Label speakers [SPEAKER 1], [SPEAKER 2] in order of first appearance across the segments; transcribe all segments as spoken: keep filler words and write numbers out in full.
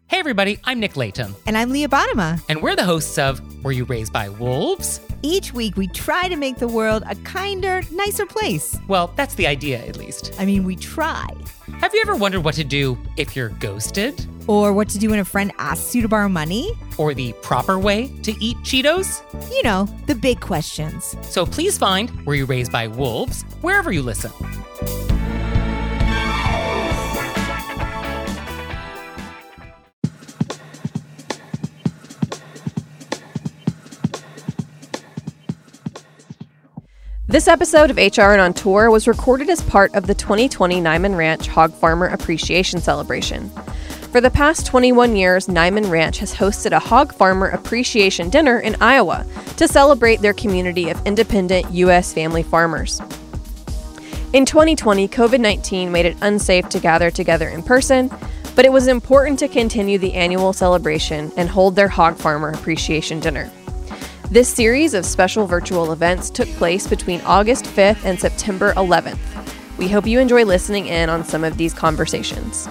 [SPEAKER 1] Hey everybody, I'm Nick Layton.
[SPEAKER 2] And I'm Leah Bottima.
[SPEAKER 1] And we're the hosts of Were You Raised by Wolves?
[SPEAKER 2] Each week we try to make the world a kinder, nicer place.
[SPEAKER 1] Well, that's the idea, at least.
[SPEAKER 2] I mean, we try.
[SPEAKER 1] Have you ever wondered what to do if you're ghosted?
[SPEAKER 2] Or what to do when a friend asks you to borrow money?
[SPEAKER 1] Or the proper way to eat Cheetos?
[SPEAKER 2] You know, the big questions.
[SPEAKER 1] So please find Were You Raised by Wolves wherever you listen.
[SPEAKER 3] This episode of H R N on Tour was recorded as part of the twenty twenty Niman Ranch Hog Farmer Appreciation Celebration. For the past twenty-one years, Niman Ranch has hosted a Hog Farmer Appreciation Dinner in Iowa to celebrate their community of independent U S family farmers. In twenty twenty, covid nineteen made it unsafe to gather together in person, but it was important to continue the annual celebration and hold their Hog Farmer Appreciation Dinner. This series of special virtual events took place between August fifth and September eleventh. We hope you enjoy listening in on some of these conversations.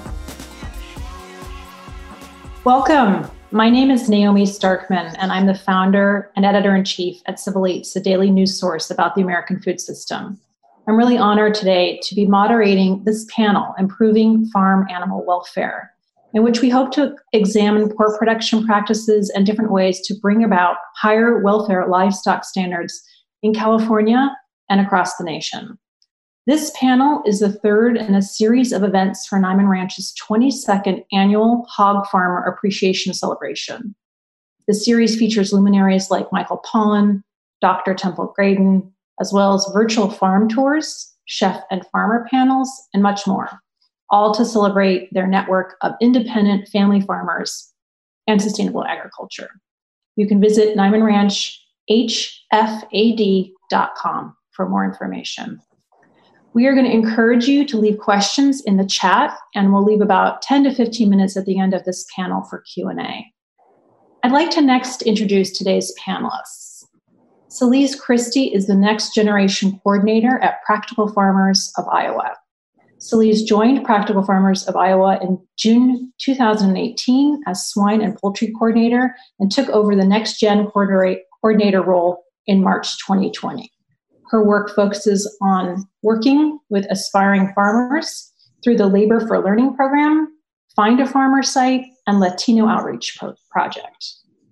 [SPEAKER 4] Welcome. My name is Naomi Starkman, and I'm the founder and editor-in-chief at Civil Eats, a daily news source about the American food system. I'm really honored today to be moderating this panel, Improving Farm Animal Welfare, in which we hope to examine pork production practices and different ways to bring about higher welfare livestock standards in California and across the nation. This panel is the third in a series of events for Niman Ranch's twenty-second annual Hog Farmer Appreciation Celebration. The series features luminaries like Michael Pollan, Doctor Temple Grayden, as well as virtual farm tours, chef and farmer panels, and much more, all to celebrate their network of independent family farmers and sustainable agriculture. You can visit Niman Ranch H F A D dot com for more information. We are going to encourage you to leave questions in the chat, and we'll leave about ten to fifteen minutes at the end of this panel for Q and A. I'd like to next introduce today's panelists. Celise Christie is the Next Generation Coordinator at Practical Farmers of Iowa. Celise joined Practical Farmers of Iowa in June two thousand eighteen as Swine and Poultry Coordinator and took over the Next Gen Coordinator role in March twenty twenty. Her work focuses on working with aspiring farmers through the Labor for Learning program, Find a Farmer site, and Latino Outreach Pro- Project.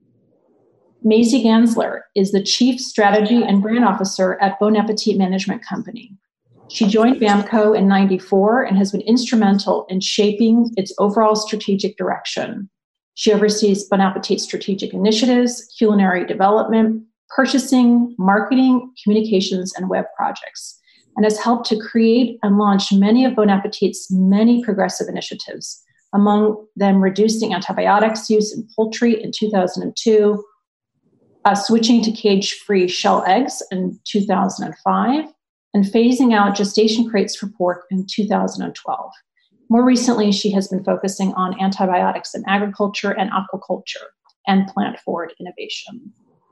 [SPEAKER 4] Maisie Gansler is the Chief Strategy and Brand Officer at Bon Appetit Management Company. She joined BAMCO in ninety-four and has been instrumental in shaping its overall strategic direction. She oversees Bon Appetit's strategic initiatives, culinary development, purchasing, marketing, communications, and web projects, and has helped to create and launch many of Bon Appetit's many progressive initiatives, among them reducing antibiotics use in poultry in two thousand two, uh, switching to cage-free shell eggs in two thousand five, and phasing out gestation crates for pork in two thousand twelve. More recently, she has been focusing on antibiotics in agriculture and aquaculture and plant-forward innovation.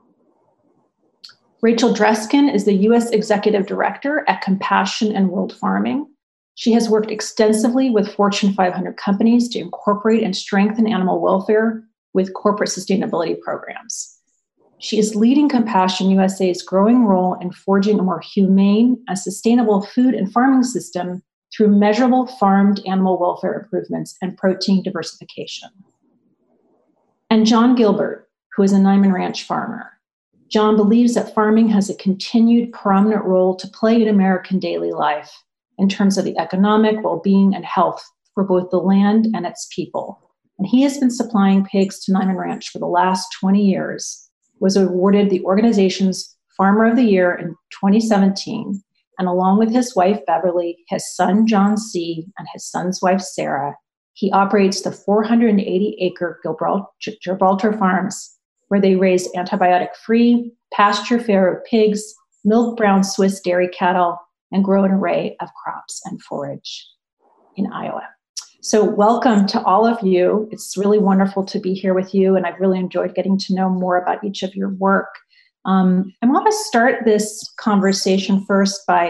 [SPEAKER 4] Rachel Dreskin is the U S Executive Director at Compassion and World Farming. She has worked extensively with Fortune five hundred companies to incorporate and strengthen animal welfare with corporate sustainability programs. She is leading Compassion U S A's growing role in forging a more humane and sustainable food and farming system through measurable farmed animal welfare improvements and protein diversification. And John Gilbert, who is a Niman Ranch farmer. John believes that farming has a continued prominent role to play in American daily life in terms of the economic well-being and health for both the land and its people. And he has been supplying pigs to Niman Ranch for the last twenty years, was awarded the organization's Farmer of the Year in twenty seventeen, and along with his wife, Beverly, his son, John C., and his son's wife, Sarah, he operates the four hundred eighty acre Gibraltar Farms, where they raise antibiotic-free, pasture-fed pigs, milk brown Swiss dairy cattle, and grow an array of crops and forage in Iowa. So welcome to all of you. It's really wonderful to be here with you, and I've really enjoyed getting to know more about each of your work. Um, I want to start this conversation first by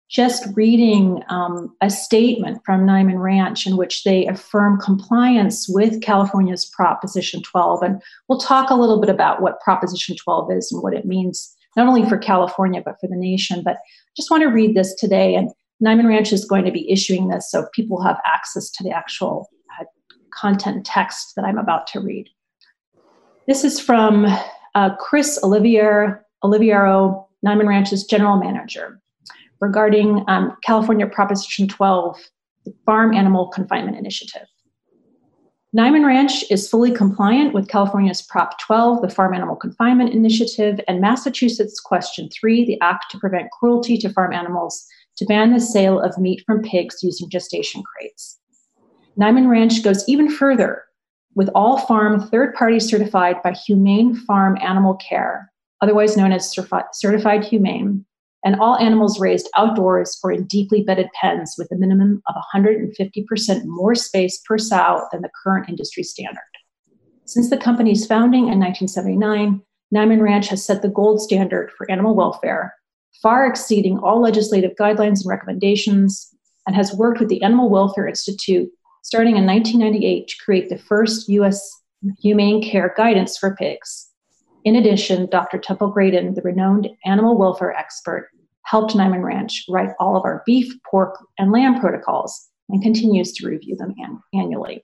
[SPEAKER 4] just reading um, a statement from Niman Ranch in which they affirm compliance with California's Proposition twelve. And we'll talk a little bit about what Proposition twelve is and what it means, not only for California, but for the nation. But I just want to read this today. And Niman Ranch is going to be issuing this so people have access to the actual uh, content and text that I'm about to read. This is from uh, Chris Olivier, Oliviero, Niman Ranch's general manager, regarding um, California Proposition twelve, the Farm Animal Confinement Initiative. Niman Ranch is fully compliant with California's Prop twelve, the Farm Animal Confinement Initiative, and Massachusetts Question three, the Act to Prevent Cruelty to Farm Animals, to ban the sale of meat from pigs using gestation crates. Niman Ranch goes even further, with all farm third-party certified by Humane Farm Animal Care, otherwise known as Certified, certified Humane, and all animals raised outdoors or in deeply bedded pens with a minimum of one hundred fifty percent more space per sow than the current industry standard. Since the company's founding in nineteen seventy-nine, Niman Ranch has set the gold standard for animal welfare, far exceeding all legislative guidelines and recommendations, and has worked with the Animal Welfare Institute starting in nineteen ninety-eight to create the first U S humane care guidance for pigs. In addition, Doctor Temple Graydon, the renowned animal welfare expert, helped Niman Ranch write all of our beef, pork, and lamb protocols and continues to review them an- annually.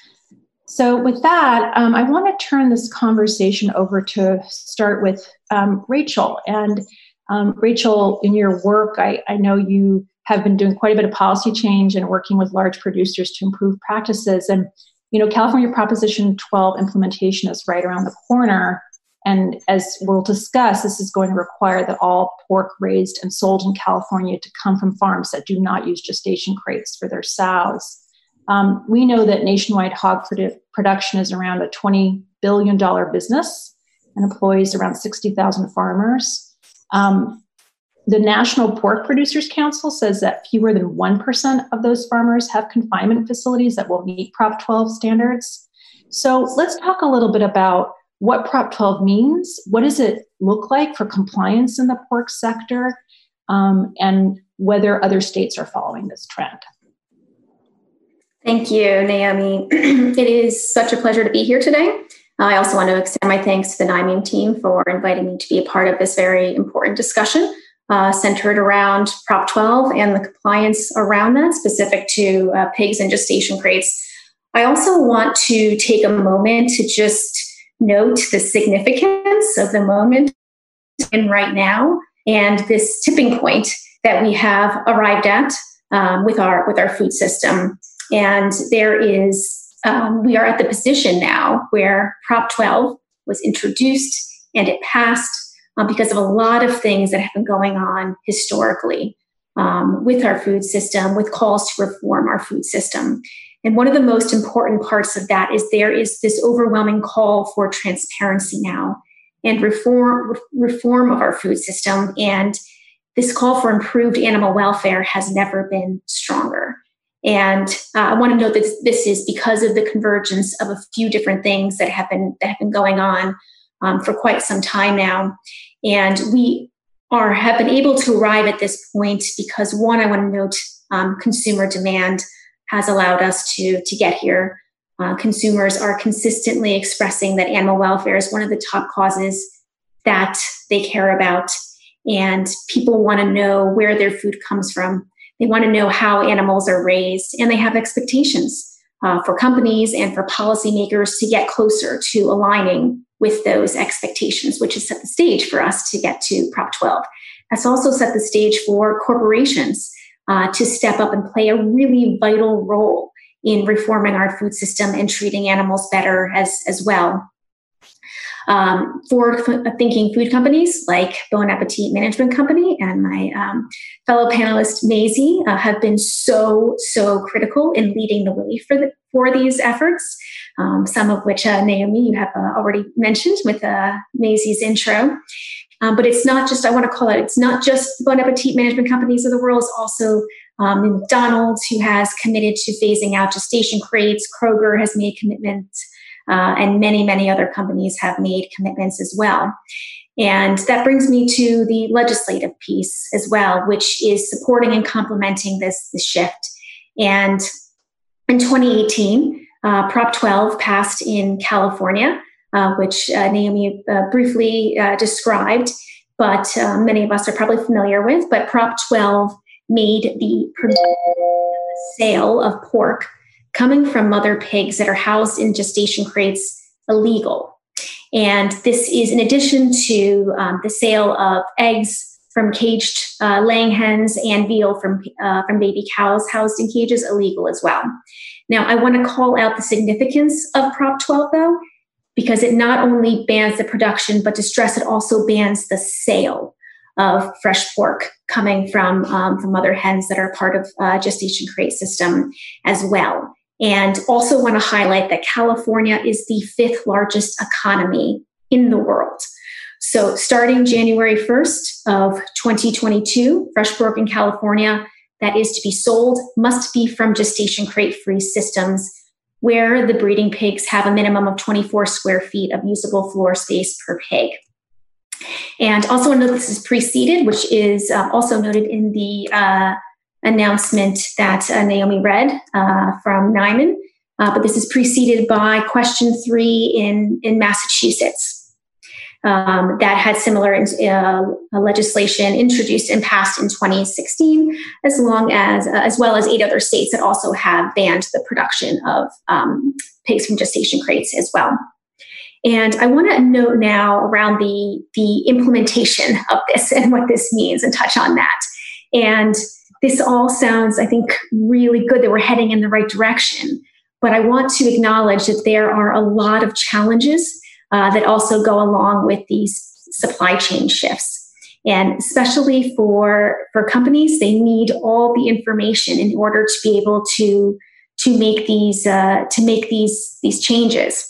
[SPEAKER 4] So with that, um, I want to turn this conversation over to start with um, Rachel. And um, Rachel, in your work, I, I know you have been doing quite a bit of policy change and working with large producers to improve practices. And, you know, California Proposition twelve implementation is right around the corner. And as we'll discuss, this is going to require that all pork raised and sold in California to come from farms that do not use gestation crates for their sows. Um, we know that nationwide hog produ- production is around a twenty billion dollars business and employs around sixty thousand farmers. Um, the National Pork Producers Council says that fewer than one percent of those farmers have confinement facilities that will meet Prop twelve standards. So let's talk a little bit about what Prop twelve means, what does it look like for compliance in the pork sector, um, and whether other states are following this trend.
[SPEAKER 5] Thank you, Naomi. It is such a pleasure to be here today. I also want to extend my thanks to the Niman team for inviting me to be a part of this very important discussion uh, centered around Prop twelve and the compliance around that, specific to uh, pigs and gestation crates. I also want to take a moment to just note the significance of the moment in right now and this tipping point that we have arrived at um, with our with our food system. And there is, um, we are at the position now where Prop twelve was introduced and it passed um, because of a lot of things that have been going on historically um, with our food system, with calls to reform our food system. And one of the most important parts of that is there is this overwhelming call for transparency now and reform reform of our food system. And this call for improved animal welfare has never been stronger. And uh, I want to note that this is because of the convergence of a few different things that have been that have been going on um, for quite some time now. And we are have been able to arrive at this point because, one, I want to note um, consumer demand has allowed us to, to get here. Uh, consumers are consistently expressing that animal welfare is one of the top causes that they care about. And people want to know where their food comes from. They want to know how animals are raised. And they have expectations uh, for companies and for policymakers to get closer to aligning with those expectations, which has set the stage for us to get to Prop twelve. That's also set the stage for corporations Uh, to step up and play a really vital role in reforming our food system and treating animals better as, as well. Um, forward-thinking food companies like Bon Appetit Management Company and my um, fellow panelist Maisie uh, have been so, so critical in leading the way for, the, for these efforts, um, some of which, uh, Naomi, you have uh, already mentioned with uh, Maisie's intro. Um, but it's not just, I want to call it, it's not just Bon Appetit Management Companies of the world, it's also um, McDonald's, who has committed to phasing out gestation crates. Kroger has made commitments uh, and many, many other companies have made commitments as well. And that brings me to the legislative piece as well, which is supporting and complementing this, this shift. And in twenty eighteen, uh, Prop twelve passed in California, uh, which uh, Naomi uh, briefly uh, described, but uh, many of us are probably familiar with. But Prop twelve made the sale of pork coming from mother pigs that are housed in gestation crates illegal. And this is in addition to um, the sale of eggs from caged uh, laying hens and veal from, uh, from baby cows housed in cages illegal as well. Now, I want to call out the significance of Prop twelve, though, because it not only bans the production, but to stress, it also bans the sale of fresh pork coming from, um, from mother hens that are part of uh, gestation crate system as well. And also want to highlight that California is the fifth largest economy in the world. So starting January first of twenty twenty-two, fresh pork in California that is to be sold must be from gestation crate free systems where the breeding pigs have a minimum of twenty-four square feet of usable floor space per pig. And also note this is preceded, which is uh, also noted in the uh, announcement that uh, Naomi read uh, from Niman, uh, but this is preceded by question three in, in Massachusetts um, that had similar uh, legislation introduced and passed in twenty sixteen, as long as uh, as well as eight other states that also have banned the production of um, pigs from gestation crates as well. And I want to note now around the the implementation of this and what this means, and touch on that. And this all sounds, I think, really good that we're heading in the right direction. But I want to acknowledge that there are a lot of challenges uh, that also go along with these supply chain shifts. And especially for, for companies, they need all the information in order to be able to, to make these uh, to make these, these changes.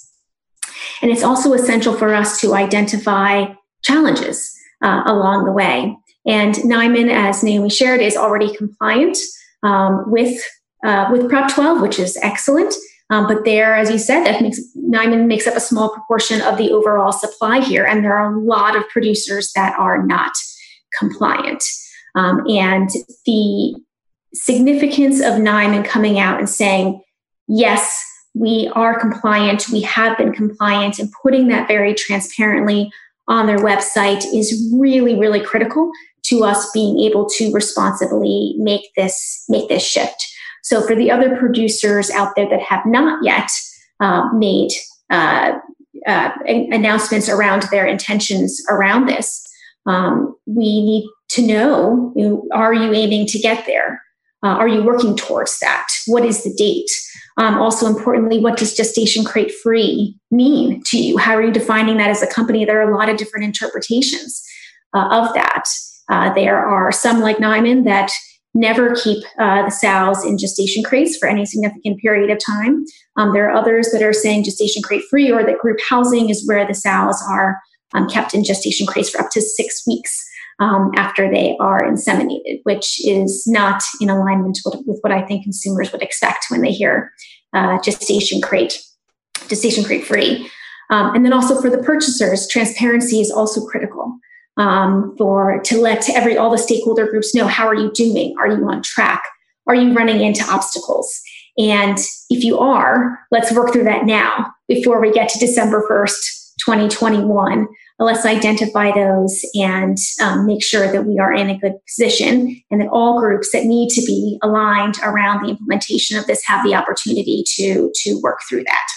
[SPEAKER 5] And it's also essential for us to identify challenges uh, along the way. And Niman, as Naomi shared, is already compliant um, with uh, with Prop twelve, which is excellent. Um, but there, as you said, that makes, Niman makes up a small proportion of the overall supply here, and there are a lot of producers that are not compliant. Um, and the significance of Niman coming out and saying, yes, we are compliant, we have been compliant, and putting that very transparently on their website is really, really critical to us being able to responsibly make this make this shift. So for the other producers out there that have not yet uh, made uh, uh, announcements around their intentions around this, um, we need to know, you know, are you aiming to get there? Uh, are you working towards that? What is the date? Um, also importantly, what does gestation crate free mean to you? How are you defining that as a company? There are a lot of different interpretations uh, of that. Uh, there are some like Niman that never keep uh, the sows in gestation crates for any significant period of time. Um, there are others that are saying gestation crate free, or that group housing is where the sows are um, kept in gestation crates for up to six weeks um, after they are inseminated, which is not in alignment with, with what I think consumers would expect when they hear uh, gestation crate, gestation crate free. Um, and then also for the purchasers, transparency is also critical. Um, for to let every all the stakeholder groups know, how are you doing? Are you on track? Are you running into obstacles? And if you are, let's work through that now before we get to December first, twenty twenty-one. Let's identify those and um, make sure that we are in a good position, and that all groups that need to be aligned around the implementation of this have the opportunity to, to work through that.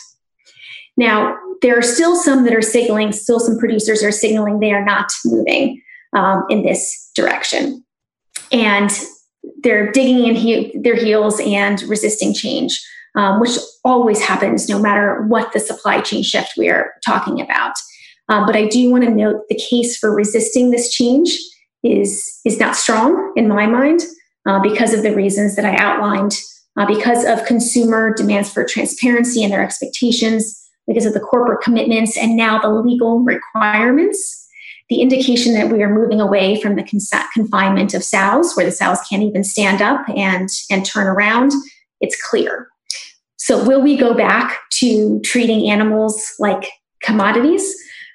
[SPEAKER 5] Now, there are still some that are signaling, still some producers are signaling they are not moving um, in this direction. And they're digging in he- their heels and resisting change, um, which always happens no matter what the supply chain shift we are talking about. Um, but I do want to note the case for resisting this change is, is not strong in my mind uh, because of the reasons that I outlined, uh, because of consumer demands for transparency and their expectations, because of the corporate commitments and now the legal requirements, the indication that we are moving away from the cons- confinement of sows, where the sows can't even stand up and, and turn around, it's clear. So will we go back to treating animals like commodities?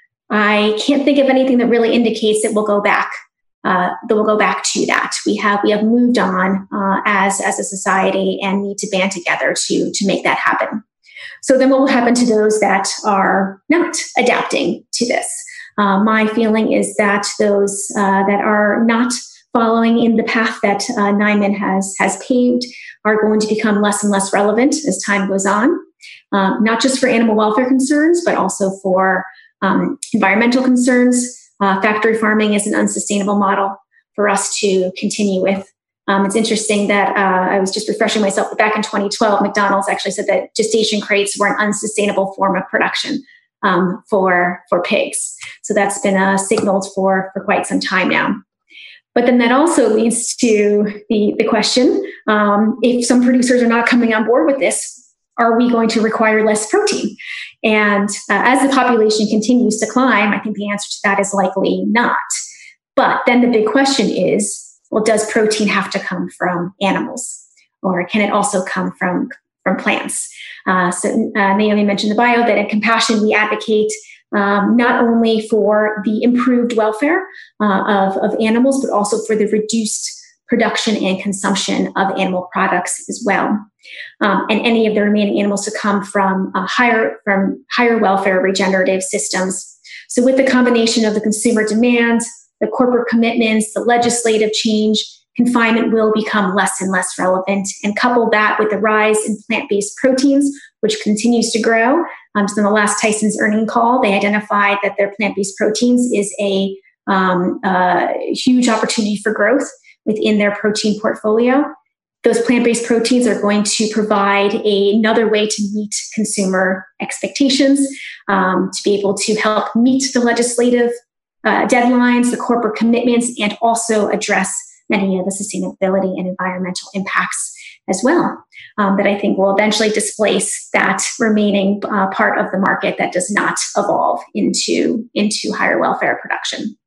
[SPEAKER 5] I can't think of anything that really indicates that we'll go back. Uh, that we'll go back to that. We have we have moved on uh, as as a society and need to band together to to make that happen. So then, what will happen to those that are not adapting to this? Uh, my feeling is that those uh, that are not following in the path that uh, Niman has has paved are going to become less and less relevant as time goes on. Um, not just for animal welfare concerns, but also for um, environmental concerns. Uh, factory farming is an unsustainable model for us to continue with. Um, it's interesting that uh, I was just refreshing myself, but back in twenty twelve, McDonald's actually said that gestation crates were an unsustainable form of production um, for, for pigs. So that's been uh, signaled for, for quite some time now. But then that also leads to the, the question, um, if some producers are not coming on board with this, are we going to require less protein? And uh, as the population continues to climb, I think the answer to that is likely not. But then the big question is, well, does protein have to come from animals? Or can it also come from, from plants? Uh, so uh, Naomi mentioned the bio that at Compassion, we advocate um, not only for the improved welfare uh, of, of animals, but also for the reduced production and consumption of animal products as well. Um, and any of the remaining animals to come from uh, higher from higher welfare regenerative systems. So with the combination of the consumer demands, the corporate commitments, the legislative change, confinement will become less and less relevant. And couple that with the rise in plant-based proteins, which continues to grow. Um, so in the last Tyson's earnings call, they identified that their plant-based proteins is a um, uh, huge opportunity for growth within their protein portfolio. Those plant-based proteins are going to provide a, another way to meet consumer expectations, um, to be able to help meet the legislative uh, deadlines, the corporate commitments, and also address many of the sustainability and environmental impacts as well, um, that I think will eventually displace that remaining uh, part of the market that does not evolve into, into higher welfare production.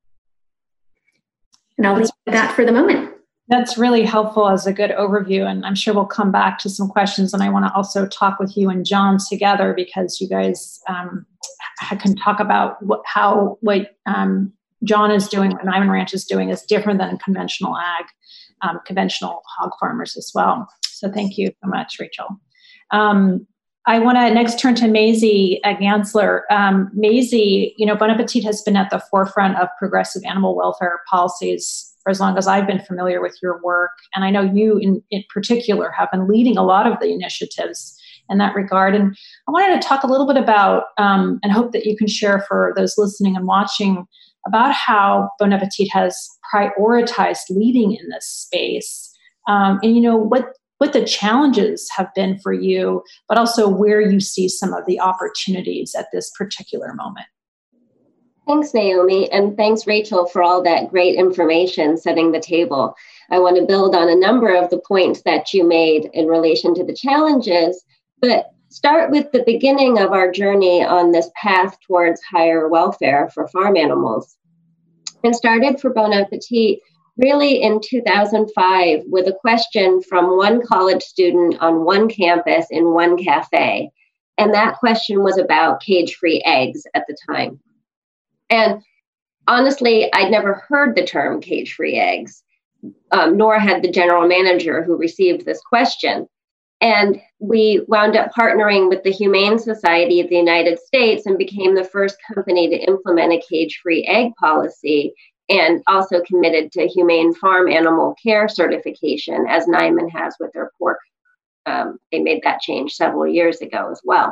[SPEAKER 5] And I'll leave that for the moment.
[SPEAKER 4] That's really helpful as a good overview, and I'm sure we'll come back to some questions. And I want to also talk with you and John together because you guys um, can talk about what, how what um, John is doing, what Niman Ranch is doing, is different than conventional ag, um, conventional hog farmers as well. So thank you so much, Rachel. Um, I want to next turn to Maisie Gansler. Um, Maisie, you know, Bon Appetit has been at the forefront of progressive animal welfare policies for as long as I've been familiar with your work. And I know you in, in particular have been leading a lot of the initiatives in that regard. And I wanted to talk a little bit about, um, and hope that you can share for those listening and watching, about how Bon Appetit has prioritized leading in this space. Um, and, you know, what, what the challenges have been for you, but also where you see some of the opportunities at this particular moment.
[SPEAKER 6] Thanks, Naomi, and thanks, Rachel, for all that great information setting the table. I want to build on a number of the points that you made in relation to the challenges, but start with the beginning of our journey on this path towards higher welfare for farm animals. And started for Bon Appetit really in two thousand five with a question from one college student on one campus in one cafe. And that question was about cage-free eggs at the time. And honestly, I'd never heard the term cage-free eggs, um, nor had the general manager who received this question. And we wound up partnering with the Humane Society of the United States and became the first company to implement a cage-free egg policy, and also committed to humane farm animal care certification, as Niman has with their pork. Um, they made that change several years ago as well.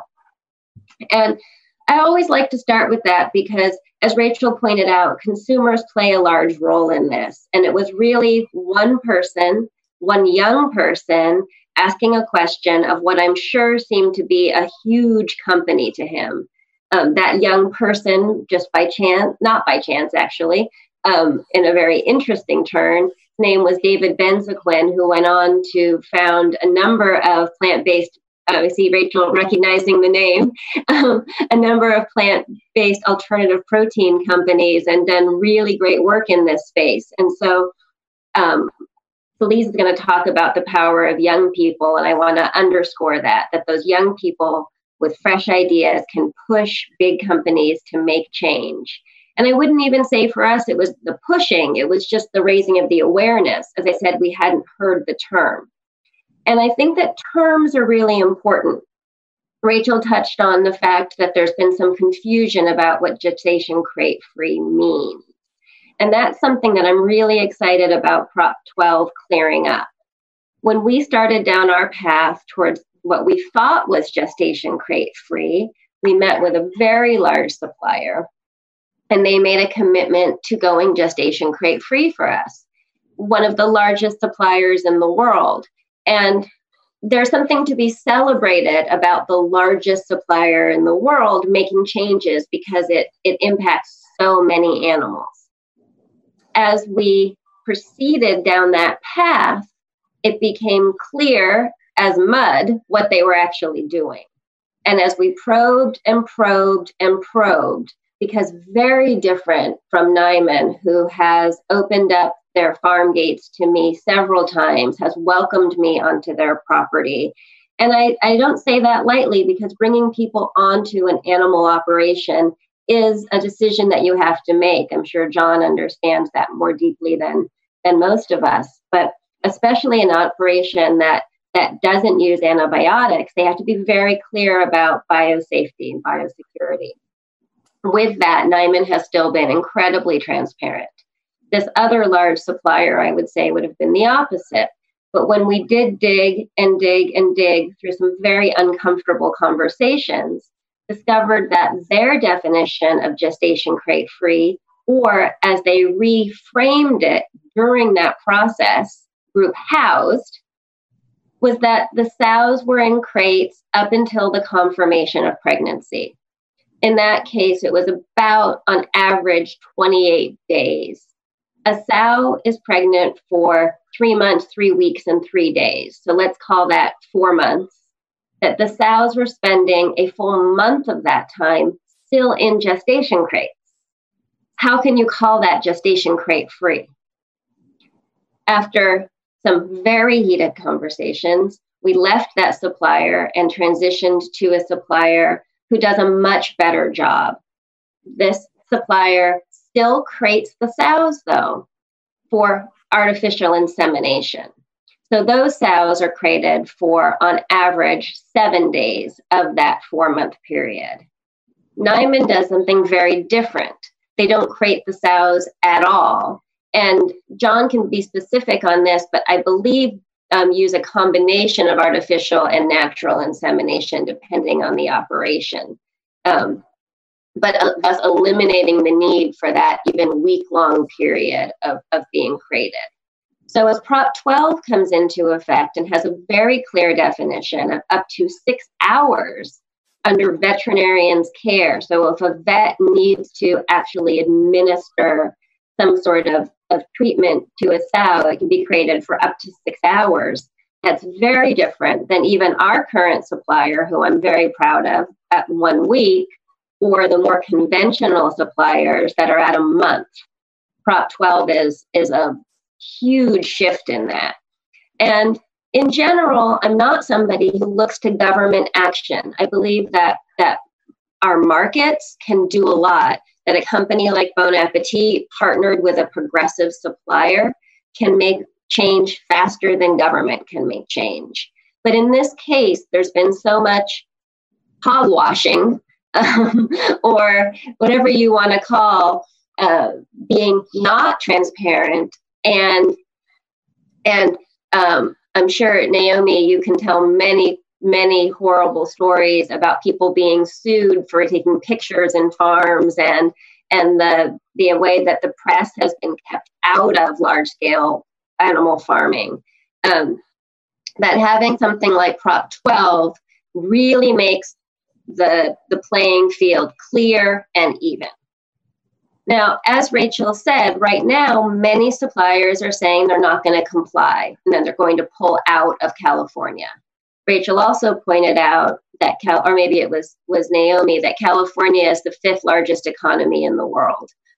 [SPEAKER 6] And I always like to start with that because, as Rachel pointed out, consumers play a large role in this. And it was really one person, one young person, asking a question of what I'm sure seemed to be a huge company to him. Um, that young person, just by chance, not by chance actually, um, in a very interesting turn, his name was David Benzaquin, who went on to found a number of plant-based, uh, I see Rachel recognizing the name, um, a number of plant-based alternative protein companies and done really great work in this space. And so um, Felice is going to talk about the power of young people, and I want to underscore that, that those young people with fresh ideas can push big companies to make change. And I wouldn't even say for us it was the pushing, it was just the raising of the awareness. As I said, we hadn't heard the term. And I think that terms are really important. Rachel touched on the fact that there's been some confusion about what gestation crate free means. And that's something that I'm really excited about Prop twelve clearing up. When we started down our path towards what we thought was gestation crate free, we met with a very large supplier, and they made a commitment to going gestation crate free for us, one of the largest suppliers in the world. And there's something to be celebrated about the largest supplier in the world making changes, because it, it impacts so many animals. As we proceeded down that path, it became clear as mud what they were actually doing. And as we probed and probed and probed, because very different from Niman, who has opened up their farm gates to me several times, has welcomed me onto their property. And I, I don't say that lightly, because bringing people onto an animal operation is a decision that you have to make. I'm sure John understands that more deeply than, than most of us. But especially an operation that, that doesn't use antibiotics, they have to be very clear about biosafety and biosecurity. With that, Niman has still been incredibly transparent. This other large supplier, I would say, would have been the opposite. But when we did dig and dig and dig through some very uncomfortable conversations, discovered that their definition of gestation crate free, or as they reframed it during that process, group housed, was that the sows were in crates up until the confirmation of pregnancy. In that case, it was about, on average, twenty-eight days. A sow is pregnant for three months, three weeks, and three days. So let's call that four months. That the sows were spending a full month of that time still in gestation crates. How can you call that gestation crate free? After some very heated conversations, we left that supplier and transitioned to a supplier who does a much better job. This supplier still crates the sows, though, for artificial insemination. So those sows are crated for, on average, seven days of that four-month period. Niman does something very different. They don't crate the sows at all. And John can be specific on this, but I believe um, use a combination of artificial and natural insemination, depending on the operation. Um, but uh, thus eliminating the need for that even week-long period of, of being crated. So as Prop twelve comes into effect and has a very clear definition of up to six hours under veterinarian's care. So if a vet needs to actually administer some sort of, of treatment to a sow, it can be created for up to six hours. That's very different than even our current supplier, who I'm very proud of, at one week, or the more conventional suppliers that are at a month. Prop twelve is, is a huge shift in that. And in general, I'm not somebody who looks to government action. I believe that that our markets can do a lot, that a company like Bon Appetit, partnered with a progressive supplier, can make change faster than government can make change. But in this case, there's been so much hogwashing, um, or whatever you want to call uh, being not transparent. And and um, I'm sure, Naomi, you can tell many, many horrible stories about people being sued for taking pictures in farms, and and the the way that the press has been kept out of large-scale animal farming. Um, that having something like Prop twelve really makes the the playing field clear and even. Now, as Rachel said, right now, many suppliers are saying they're not going to comply, and then they're going to pull out of California. Rachel also pointed out that, Cal- or maybe it was, was Naomi, that California is the fifth largest economy in the world.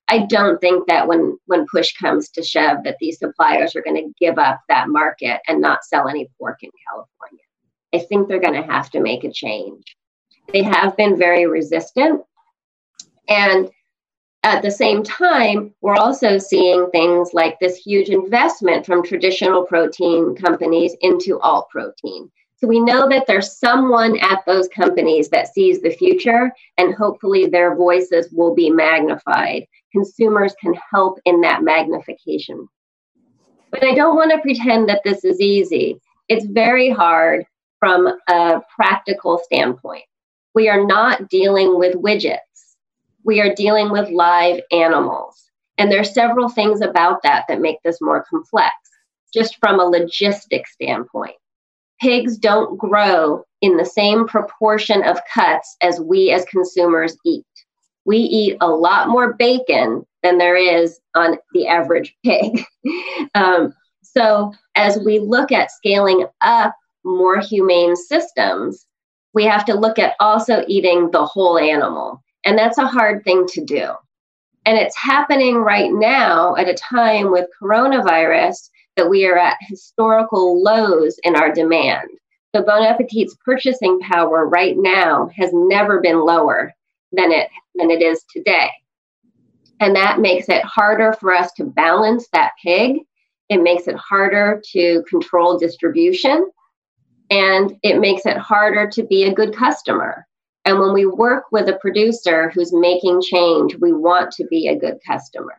[SPEAKER 6] I don't think that when, when push comes to shove that these suppliers are going to give up that market and not sell any pork in California. I think they're going to have to make a change. They have been very resistant. And at the same time, we're also seeing things like this huge investment from traditional protein companies into alt protein. So we know that there's someone at those companies that sees the future, and hopefully their voices will be magnified. Consumers can help in that magnification. But I don't want to pretend that this is easy. It's very hard from a practical standpoint. We are not dealing with widgets. We are dealing with live animals. And there are several things about that that make this more complex, just from a logistics standpoint. Pigs don't grow in the same proportion of cuts as we as consumers eat. We eat a lot more bacon than there is on the average pig. um, so as we look at scaling up more humane systems, we have to look at also eating the whole animal. And that's a hard thing to do. And it's happening right now at a time with coronavirus that we are at historical lows in our demand. So Bon Appetit's purchasing power right now has never been lower than it than it is today. And that makes it harder for us to balance that pig. It makes it harder to control distribution. And it makes it harder to be a good customer. And when we work with a producer who's making change, we want to be a good customer.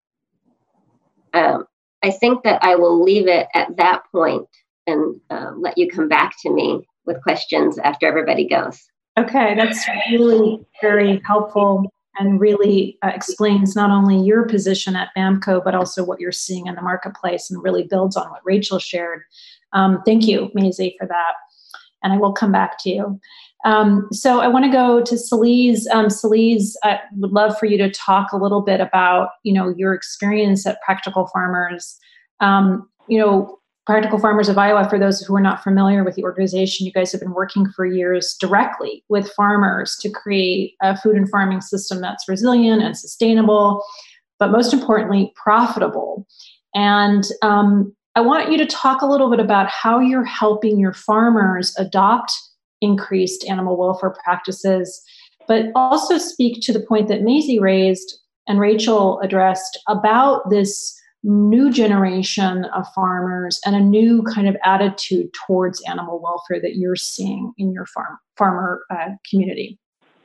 [SPEAKER 6] Um, I think that I will leave it at that point and uh, let you come back to me with questions after everybody goes.
[SPEAKER 4] Okay, that's really very helpful and really uh, explains not only your position at BAMCO, but also what you're seeing in the marketplace and really builds on what Rachel shared. Um, thank you, Maisie, for that. And I will come back to you. Um, so I want to go to Celise. Um, Celise, I would love for you to talk a little bit about, you know, your experience at Practical Farmers. Um, you know, Practical Farmers of Iowa, for those who are not familiar with the organization, you guys have been working for years directly with farmers to create a food and farming system that's resilient and sustainable, but most importantly, profitable. And um, I want you to talk a little bit about how you're helping your farmers adopt increased animal welfare practices, but also speak to the point that Maisie raised and Rachel addressed about this new generation of farmers and a new kind of attitude towards animal welfare that you're seeing in your farm farmer uh, community.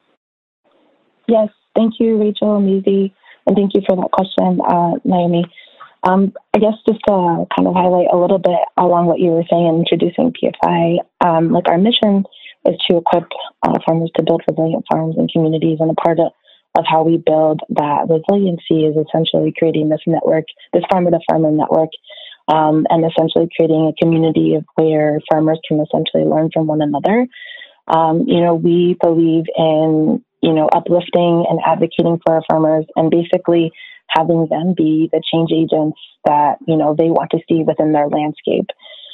[SPEAKER 7] Yes, thank you, Rachel and Maisie, and thank you for that question, uh, Naomi. Um, I guess just to kind of highlight a little bit along what you were saying in introducing P F I, um, like our mission is to equip uh, farmers to build resilient farms and communities, and a part of, of how we build that resiliency is essentially creating this network, this farmer-to-farmer network, um, and essentially creating a community of where farmers can essentially learn from one another. Um, you know, we believe in, you know, uplifting and advocating for our farmers and basically having them be the change agents that, you know, they want to see within their landscape,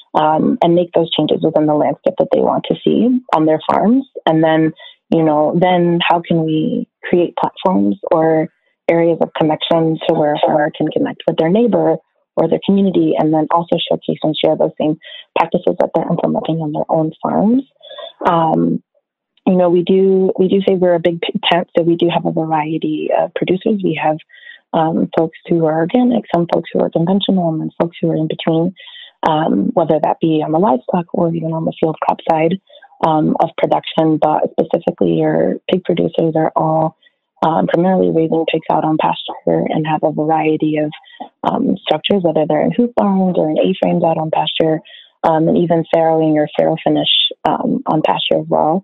[SPEAKER 7] um, and make those changes within the landscape that they want to see on their farms. And then, you know, then how can we create platforms or areas of connection to where a farmer can connect with their neighbor or their community, and then also showcase and share those same practices that they're implementing on their own farms. Um, you know, we do we do say we're a big tent, so we do have a variety of producers. We have um, folks who are organic, some folks who are conventional, and then folks who are in between, um, whether that be on the livestock or even on the field crop side um, of production. But specifically, your pig producers are all um, primarily raising pigs out on pasture and have a variety of um, structures, whether they're in hoop barns or in A-frames out on pasture, um, and even farrowing or farrow finish um, on pasture as well.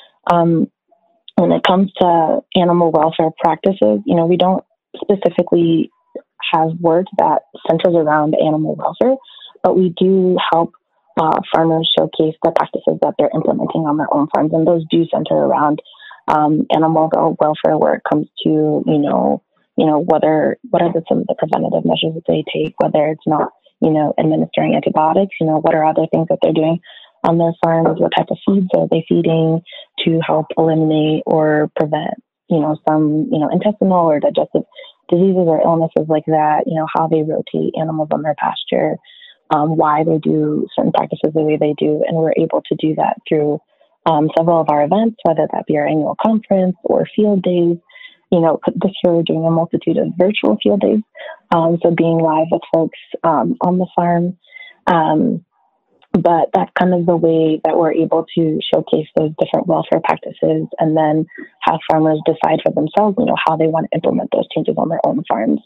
[SPEAKER 7] Um, when it comes to animal welfare practices, you know, we don't specifically have work that centers around animal welfare, but we do help uh, farmers showcase the practices that they're implementing on their own farms, and those do center around um, animal welfare where it comes to, you know, you know, whether what are the, some of the preventative measures that they take, whether it's not, you know, administering antibiotics, you know, what are other things that they're doing on their farms, what type of feeds are they feeding to help eliminate or prevent, you know, some, you know, intestinal or digestive diseases or illnesses like that, you know, how they rotate animals on their pasture, um, why they do certain practices the way they do. And we're able to do that through um, several of our events, whether that be our annual conference or field days. You know, this year we're doing a multitude of virtual field days. Um, so being live with folks um, on the farm. Um, but that's kind of the way that we're able to showcase those different welfare practices and then have farmers decide for themselves, you know, how they want to implement those changes on their own farms.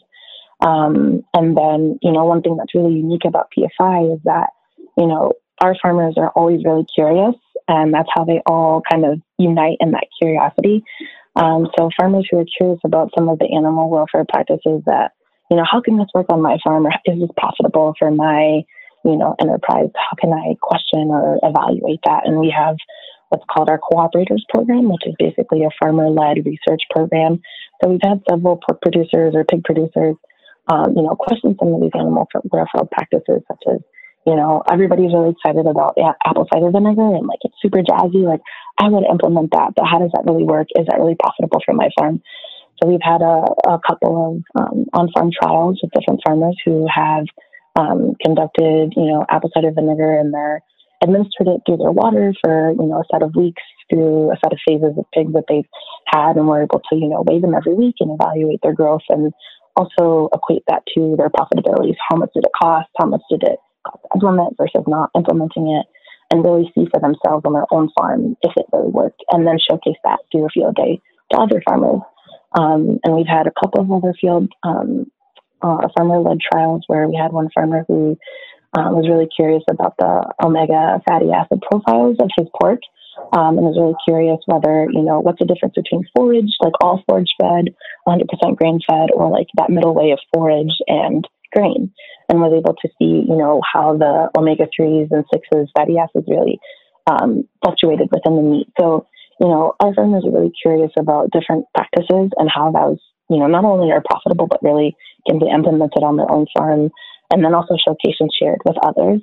[SPEAKER 7] Um, and then, you know, one thing that's really unique about P F I is that, you know, our farmers are always really curious, and that's how they all kind of unite in that curiosity. Um, so farmers who are curious about some of the animal welfare practices that, you know, how can this work on my farm, or is this profitable for my, you know, enterprise? How can I question or evaluate that? And we have what's called our cooperators program, which is basically a farmer-led research program. So we've had several pork producers or pig producers, um, you know, question some of these animal welfare practices, such as, you know, everybody's really excited about apple cider vinegar and like it's super jazzy. Like, I would implement that, but how does that really work? Is that really profitable for my farm? So we've had a, a couple of um, on-farm trials with different farmers who have um, conducted, you know, apple cider vinegar, and they're administered it through their water for, you know, a set of weeks through a set of phases of pigs that they've had, and we're able to, you know, weigh them every week and evaluate their growth, and also equate that to their profitability. How much did it cost? How much did it cost to implement versus not implementing it? And really see for themselves on their own farm if it really worked, and then showcase that through a field day to other farmers. Um, and we've had a couple of other field um, uh, farmer-led trials where we had one farmer who uh, was really curious about the omega fatty acid profiles of his pork, um, and was really curious whether, you know, what's the difference between forage, like all forage fed, one hundred percent grain fed, or like that middle way of forage and grain, and was able to see, you know, how the omega threes and sixes fatty acids really um, fluctuated within the meat. So, you know, our farmers are really curious about different practices and how those, you know, not only are profitable, but really can be implemented on their own farm, and then also showcased and shared with others.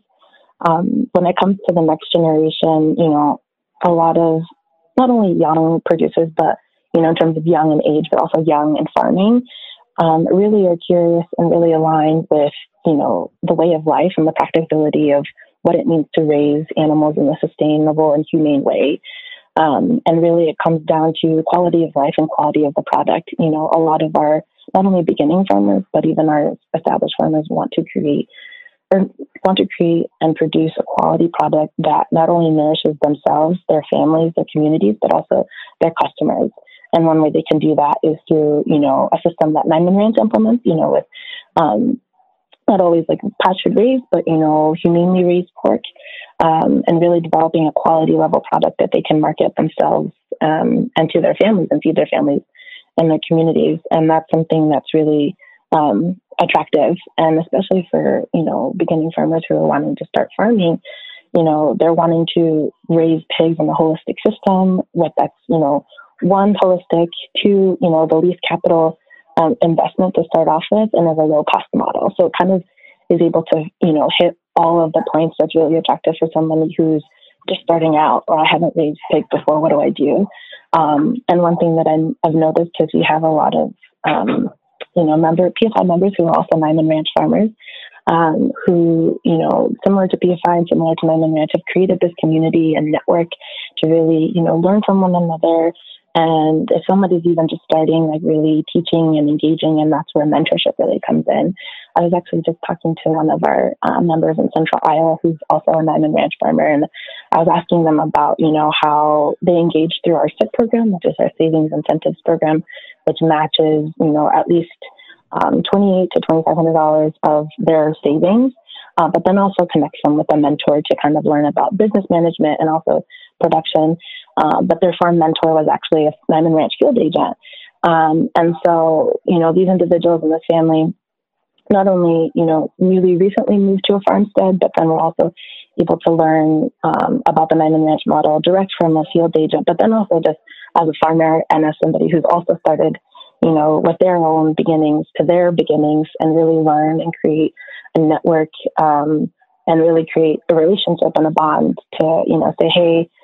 [SPEAKER 7] Um, when it comes to the next generation, you know, a lot of not only young producers, but, you know, in terms of young in age, but also young in farming, um, really are curious and really aligned with, you know, the way of life and the practicability of what it means to raise animals in a sustainable and humane way. Um, and really it comes down to quality of life and quality of the product. You know, a lot of our, not only beginning farmers, but even our established farmers want to create or want to create and produce a quality product that not only nourishes themselves, their families, their communities, but also their customers. And one way they can do that is through, you know, a system that Niman Ranch implements, you know, with um, not always like pastured raised, but, you know, humanely raised pork, um, and really developing a quality level product that they can market themselves um, and to their families and feed their families and their communities. And that's something that's really um, attractive. And especially for, you know, beginning farmers who are wanting to start farming, you know, they're wanting to raise pigs in a holistic system with that's, you know, one, holistic, two, you know, the least capital um, investment to start off with, and as a low cost model. So it kind of is able to, you know, hit all of the points that's really attractive for somebody who's just starting out, or I haven't raised pigs before, what do I do? Um, and one thing that I'm, I've noticed is we have a lot of, um, you know, member P F I members who are also Niman Ranch farmers, um, who, you know, similar to P F I and similar to Niman Ranch, have created this community and network to really, you know, learn from one another. And if somebody's even just starting, like really teaching and engaging, and that's where mentorship really comes in. I was actually just talking to one of our um, members in Central Iowa, who's also a Niman Ranch farmer, and I was asking them about, you know, how they engage through our S I P program, which is our Savings Incentives Program, which matches, you know, at least um, twenty-eight to twenty-five hundred dollars of their savings, uh, but then also connects them with a mentor to kind of learn about business management and also production. Uh, but their farm mentor was actually a Niman Ranch field agent. Um, and so, you know, these individuals in this family not only, you know, newly recently moved to a farmstead, but then we're also able to learn um, about the Niman Ranch model direct from a field agent, but then also just as a farmer and as somebody who's also started, you know, with their own beginnings to their beginnings, and really learn and create a network um, and really create a relationship and a bond to, you know, say, hey,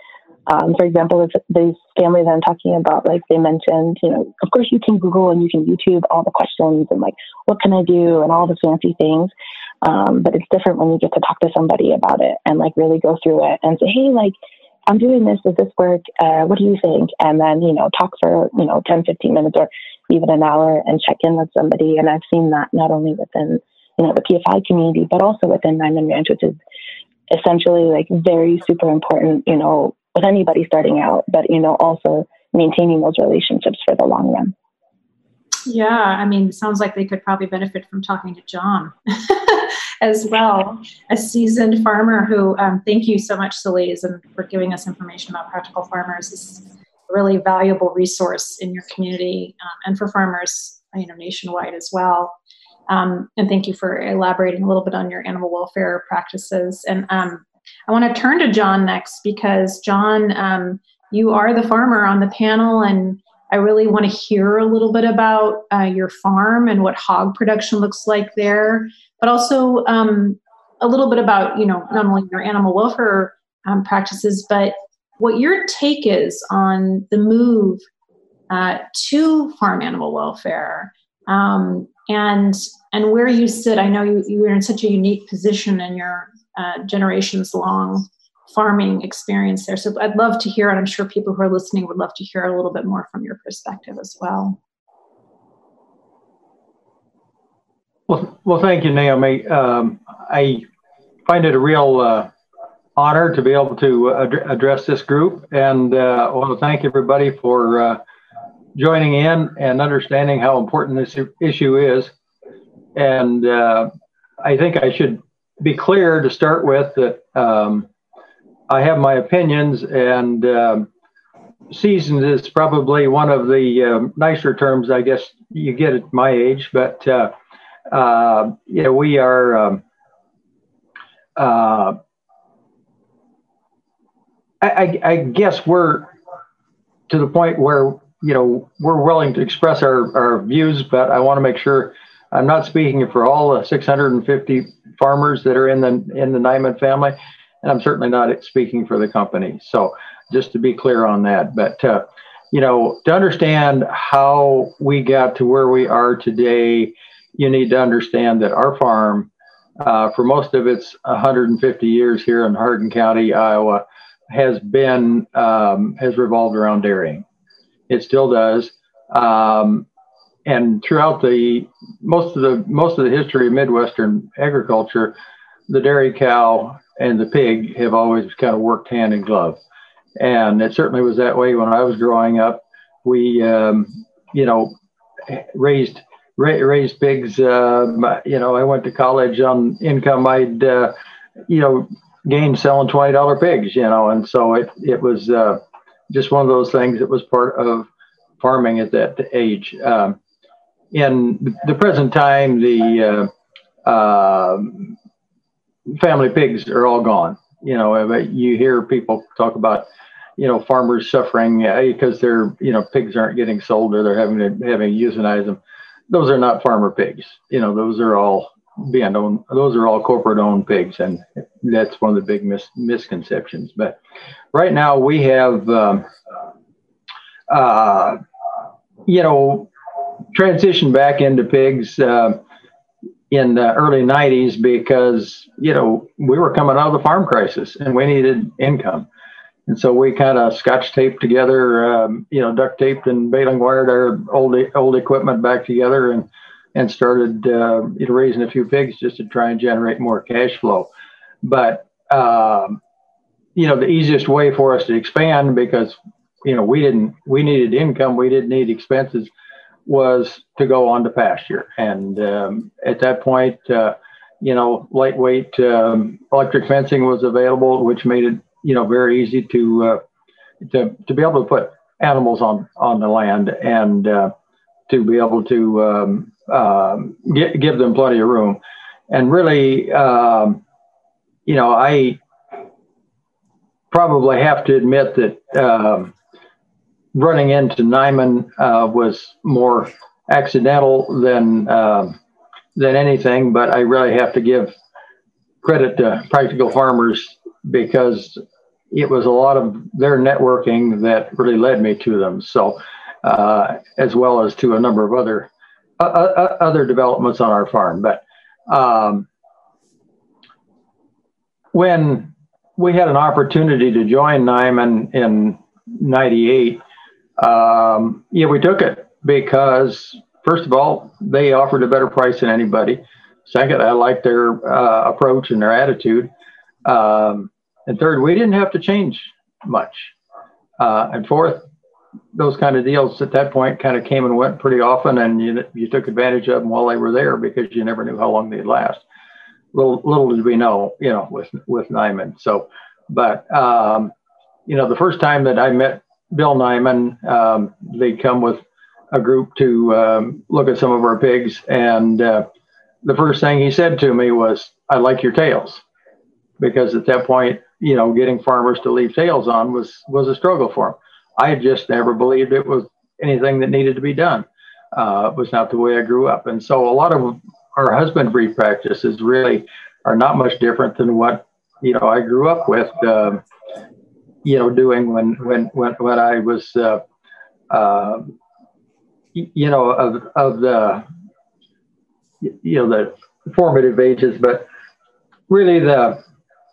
[SPEAKER 7] Um, for example, if this family that I'm talking about, like they mentioned, you know, of course you can Google and you can YouTube all the questions and like, what can I do and all the fancy things. Um, but it's different when you get to talk to somebody about it and like really go through it and say, hey, like, I'm doing this. Does this work? Uh, what do you think? And then, you know, talk for, you know, ten, fifteen minutes or even an hour and check in with somebody. And I've seen that not only within, you know, the P F I community, but also within Niman Ranch, which is essentially like very super important, you know, with anybody starting out, but, you know, also maintaining those relationships for the long run.
[SPEAKER 4] Yeah, I mean, it sounds like they could probably benefit from talking to John as well, a seasoned farmer who, um, thank you so much, Celise, and for giving us information about Practical Farmers. This is a really valuable resource in your community um, and for farmers, you know, nationwide as well. Um, and thank you for elaborating a little bit on your animal welfare practices. And um, I want to turn to John next because, John, um, you are the farmer on the panel, and I really want to hear a little bit about uh, your farm and what hog production looks like there, but also um, a little bit about, you know, not only your animal welfare um, practices, but what your take is on the move uh, to farm animal welfare um, and and where you sit. I know you, you're in such a unique position in your uh, generations-long farming experience there. So I'd love to hear, and I'm sure people who are listening would love to hear a little bit more from your perspective as well.
[SPEAKER 8] Well, well thank you, Naomi. Um, I find it a real uh, honor to be able to ad- address this group, and uh, I want to thank everybody for uh, joining in and understanding how important this issue is. And uh, I think I should be clear to start with that um, I have my opinions, and um, seasoned is probably one of the uh, nicer terms, I guess, you get at my age. But uh, uh, yeah, we are. Um, uh, I, I guess we're to the point where, you know, we're willing to express our, our views, but I want to make sure I'm not speaking for all the six hundred fifty farmers that are in the in the Niman family. And I'm certainly not speaking for the company. So just to be clear on that. But, uh, you know, to understand how we got to where we are today, you need to understand that our farm, uh, for most of its one hundred fifty years here in Hardin County, Iowa, has been, um, has revolved around dairying. It still does. Um, and throughout the, most of the, most of the history of Midwestern agriculture, the dairy cow and the pig have always kind of worked hand in glove. And it certainly was that way when I was growing up. We, um, you know, raised ra- raised pigs. Uh, you know, I went to college on income I'd, uh, you know, gained selling twenty dollar pigs, you know, and so it, it was uh, just one of those things that was part of farming at that age. Um, in the present time, the uh, uh, family pigs are all gone. You know, you hear people talk about, you know, farmers suffering because their, you know, pigs aren't getting sold or they're having to having to euthanize them. Those are not farmer pigs. You know, those are all being owned. Those are all corporate owned pigs, and that's one of the big mis- misconceptions. But right now we have, um, uh, you know, transitioned back into pigs. Uh, in the early nineties because, you know, we were coming out of the farm crisis and we needed income. And so we kind of scotch taped together, um, you know, duct taped and baling wired our old old equipment back together and and started uh, you know, raising a few pigs just to try and generate more cash flow. But, um, you know, the easiest way for us to expand, because, you know, we didn't, we needed income, we didn't need expenses, was to go on to pasture. And um, at that point, uh, you know, lightweight um, electric fencing was available, which made it, you know, very easy to uh, to to be able to put animals on on the land and uh, to be able to um, uh, get, give them plenty of room. And really, um, you know, I probably have to admit that um, running into Niman uh, was more accidental than uh, than anything, but I really have to give credit to Practical Farmers because, it was a lot of their networking that really led me to them. So, uh, as well as to a number of other uh, uh, other developments on our farm. But um, when we had an opportunity to join Niman in ninety-eight, um, yeah, we took it because, first of all, they offered a better price than anybody. Second, I liked their uh, approach and their attitude. Um, and third, we didn't have to change much. Uh, and fourth, those kind of deals at that point kind of came and went pretty often, and you you took advantage of them while they were there because you never knew how long they'd last. Little little did we know, you know, with with Niman. So, but um, you know, the first time that I met Bill Niman, um, they come with a group to um, look at some of our pigs, and uh, the first thing he said to me was, "I like your tails," because at that point, you know, getting farmers to leave tails on was was a struggle for them. I just never believed it was anything that needed to be done. Uh, it was not the way I grew up. And so a lot of our husbandry practices really are not much different than what, you know, I grew up with, uh, you know, doing when, when, when, when I was, uh, uh, you know, of, of the, you know, the formative ages, but really the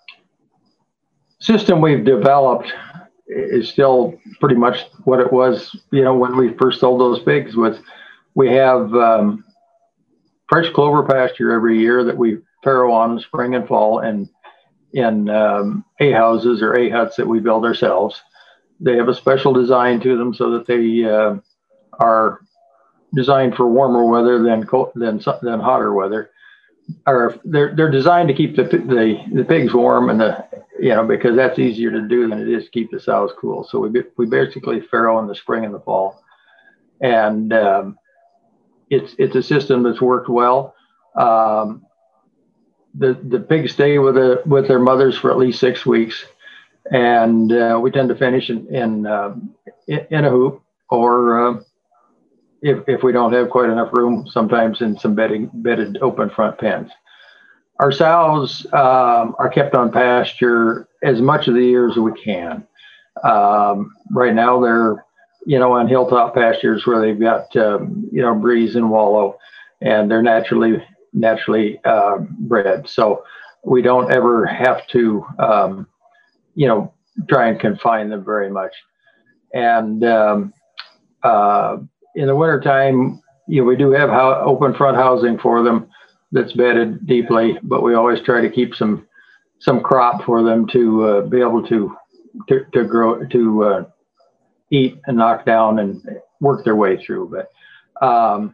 [SPEAKER 8] system we've developed is still pretty much what it was, you know, when we first sold those pigs. Was we have um, fresh clover pasture every year that we farrow on in spring and fall, and in um, A houses or A huts that we build ourselves. They have a special design to them so that they uh, are designed for warmer weather than cold, than than hotter weather. Or they're they're designed to keep the the the pigs warm, and the you know, because that's easier to do than it is to keep the sows cool. So we we basically farrow in the spring and the fall, and um, it's it's a system that's worked well. Um, the the pigs stay with the with their mothers for at least six weeks, and uh, we tend to finish in in, uh, in, in a hoop, or uh, if if we don't have quite enough room, sometimes in some bedding, bedded open front pens. Our sows um, are kept on pasture as much of the year as we can. Um, right now, they're, you know, on hilltop pastures where they've got, um, you know, breeze and wallow, and they're naturally naturally uh, bred. So we don't ever have to, um, you know, try and confine them very much. And um, uh, in the wintertime, you know, we do have ho- open front housing for them that's bedded deeply, but we always try to keep some some crop for them to uh, be able to to, to grow, to uh, eat and knock down and work their way through. But um,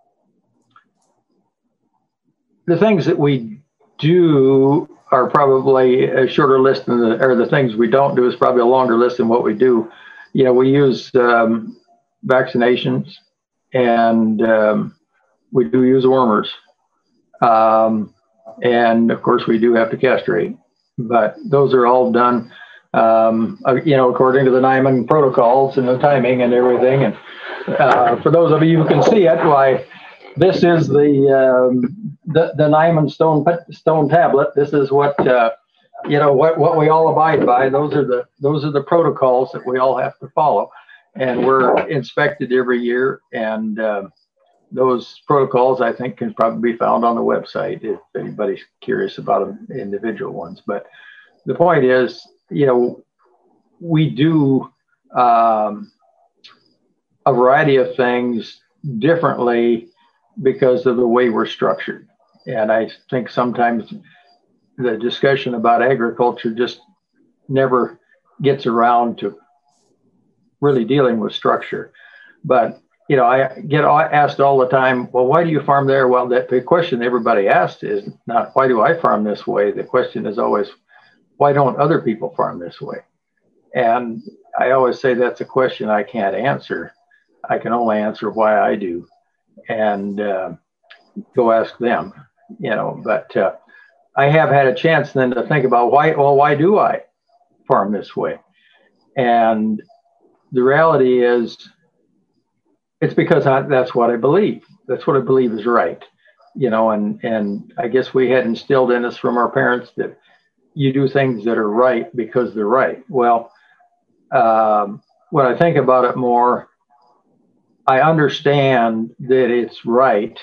[SPEAKER 8] the things that we do are probably a shorter list than the, or the things we don't do is probably a longer list than what we do. You know, we use um, vaccinations, and um, we do use wormers. Um, and of course we do have to castrate, but those are all done, um, uh, you know, according to the Niman protocols and the timing and everything. And, uh, for those of you who can see it, why this is the, um, the, the Niman stone, stone tablet. This is what, uh, you know, what, what we all abide by. Those are the, those are the protocols that we all have to follow, and we're inspected every year. And, uh, those protocols, I think, can probably be found on the website if anybody's curious about them, individual ones. But the point is, you know, we do um, a variety of things differently because of the way we're structured. And I think sometimes the discussion about agriculture just never gets around to really dealing with structure. But you know, I get asked all the time, well, why do you farm there? Well, that the question everybody asks is not, why do I farm this way? The question is always, why don't other people farm this way? And I always say that's a question I can't answer. I can only answer why I do, and uh, go ask them, you know. But uh, I have had a chance then to think about why, well, why do I farm this way? And the reality is, it's because I, that's what I believe. That's what I believe is right, you know. And and I guess we had instilled in us from our parents that you do things that are right because they're right. Well, um, when I think about it more, I understand that it's right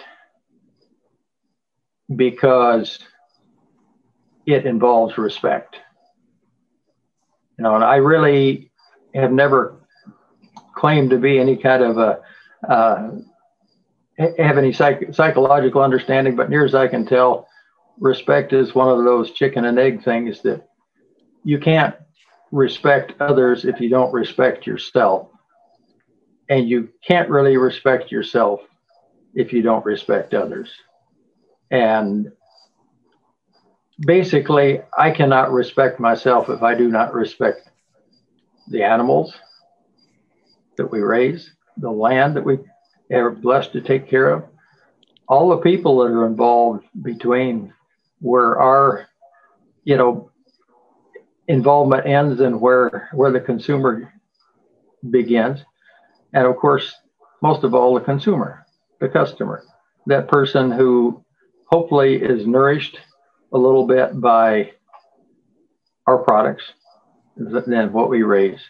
[SPEAKER 8] because it involves respect. You know, and I really have never claimed to be any kind of a, uh, have any psych- psychological understanding, but near as I can tell, respect is one of those chicken and egg things that you can't respect others if you don't respect yourself. And you can't really respect yourself if you don't respect others. And basically, I cannot respect myself if I do not respect the animals that we raise, the land that we are blessed to take care of, all the people that are involved between where our, you know, involvement ends and where where the consumer begins. And of course, most of all, the consumer, the customer, that person who hopefully is nourished a little bit by our products than what we raise.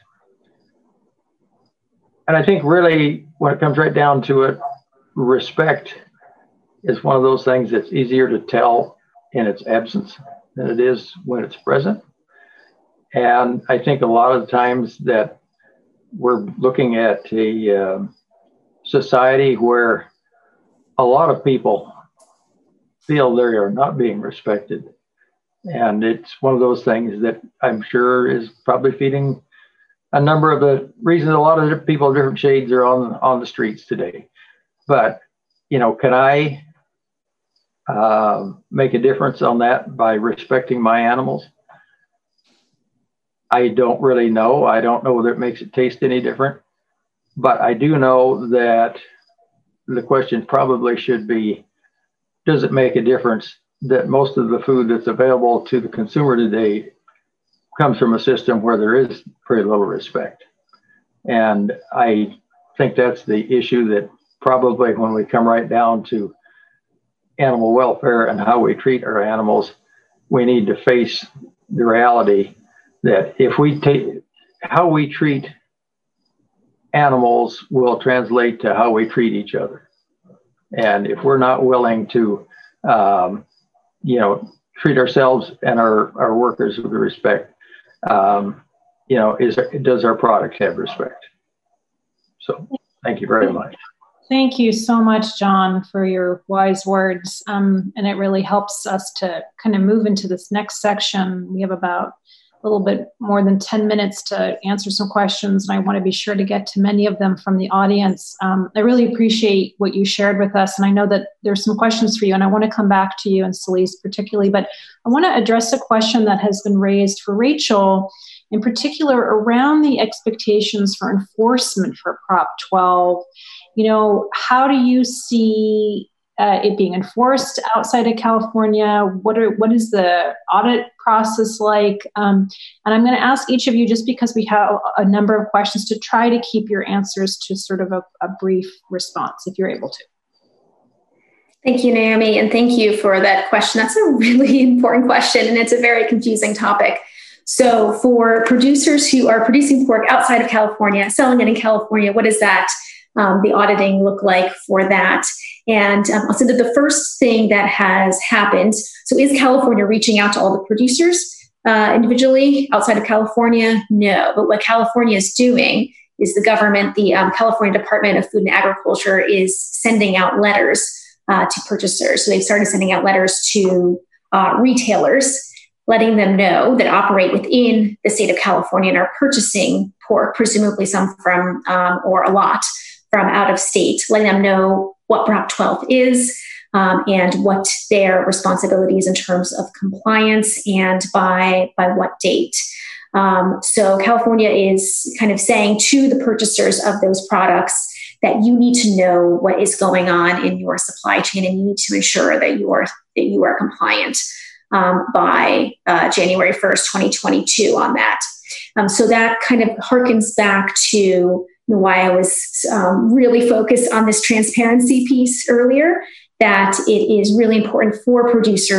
[SPEAKER 8] And I think really when it comes right down to it, respect is one of those things that's easier to tell in its absence than it is when it's present. And I think a lot of the times that we're looking at a uh, society where a lot of people feel they are not being respected. And it's one of those things that I'm sure is probably feeding a number of the reasons a lot of people of different shades are on, on the streets today. But, you know, can I uh, make a difference on that by respecting my animals? I don't really know. I don't know whether it makes it taste any different, but I do know that the question probably should be, does it make a difference that most of the food that's available to the consumer today comes from a system where there is pretty little respect? And I think that's the issue that probably when we come right down to animal welfare and how we treat our animals, we need to face the reality that if we take how we treat animals will translate to how we treat each other. And if we're not willing to, um, you know, treat ourselves and our, our workers with respect, um, you know, is does our product have respect? So thank you very much.
[SPEAKER 4] Thank you so much, John, for your wise words. Um, and it really helps us to kind of move into this next section. We have about a little bit more than ten minutes to answer some questions, and I want to be sure to get to many of them from the audience. Um, I really appreciate what you shared with us, and I know that there's some questions for you, and I want to come back to you and Celeste particularly, but I want to address a question that has been raised for Rachel, in particular around the expectations for enforcement for Prop twelve. You know, how do you see uh, it being enforced outside of California? What are what is the audit process like? Um, and I'm going to ask each of you, just because we have a number of questions, to try to keep your answers to sort of a, a brief response, if you're able to.
[SPEAKER 5] Thank you, Naomi, and thank you for that question. That's a really important question, and it's a very confusing topic. So for producers who are producing pork outside of California, selling it in California, what does that, um, the auditing look like for that? And um, so the first thing that has happened, so is California reaching out to all the producers uh, individually outside of California? No, but what California is doing is the government, the um, California Department of Food and Agriculture is sending out letters uh, to purchasers. So they've started sending out letters to uh, retailers, letting them know that operate within the state of California and are purchasing pork, presumably some from, um, or a lot from out of state, letting them know what Prop twelve is um, and what their responsibilities in terms of compliance and by, by what date. Um, so California is kind of saying to the purchasers of those products that you need to know what is going on in your supply chain, and you need to ensure that you are, that you are compliant um, by uh, January first, twenty twenty-two on that. Um, so that kind of harkens back to why I was um, really focused on this transparency piece earlier, that it is really important for producers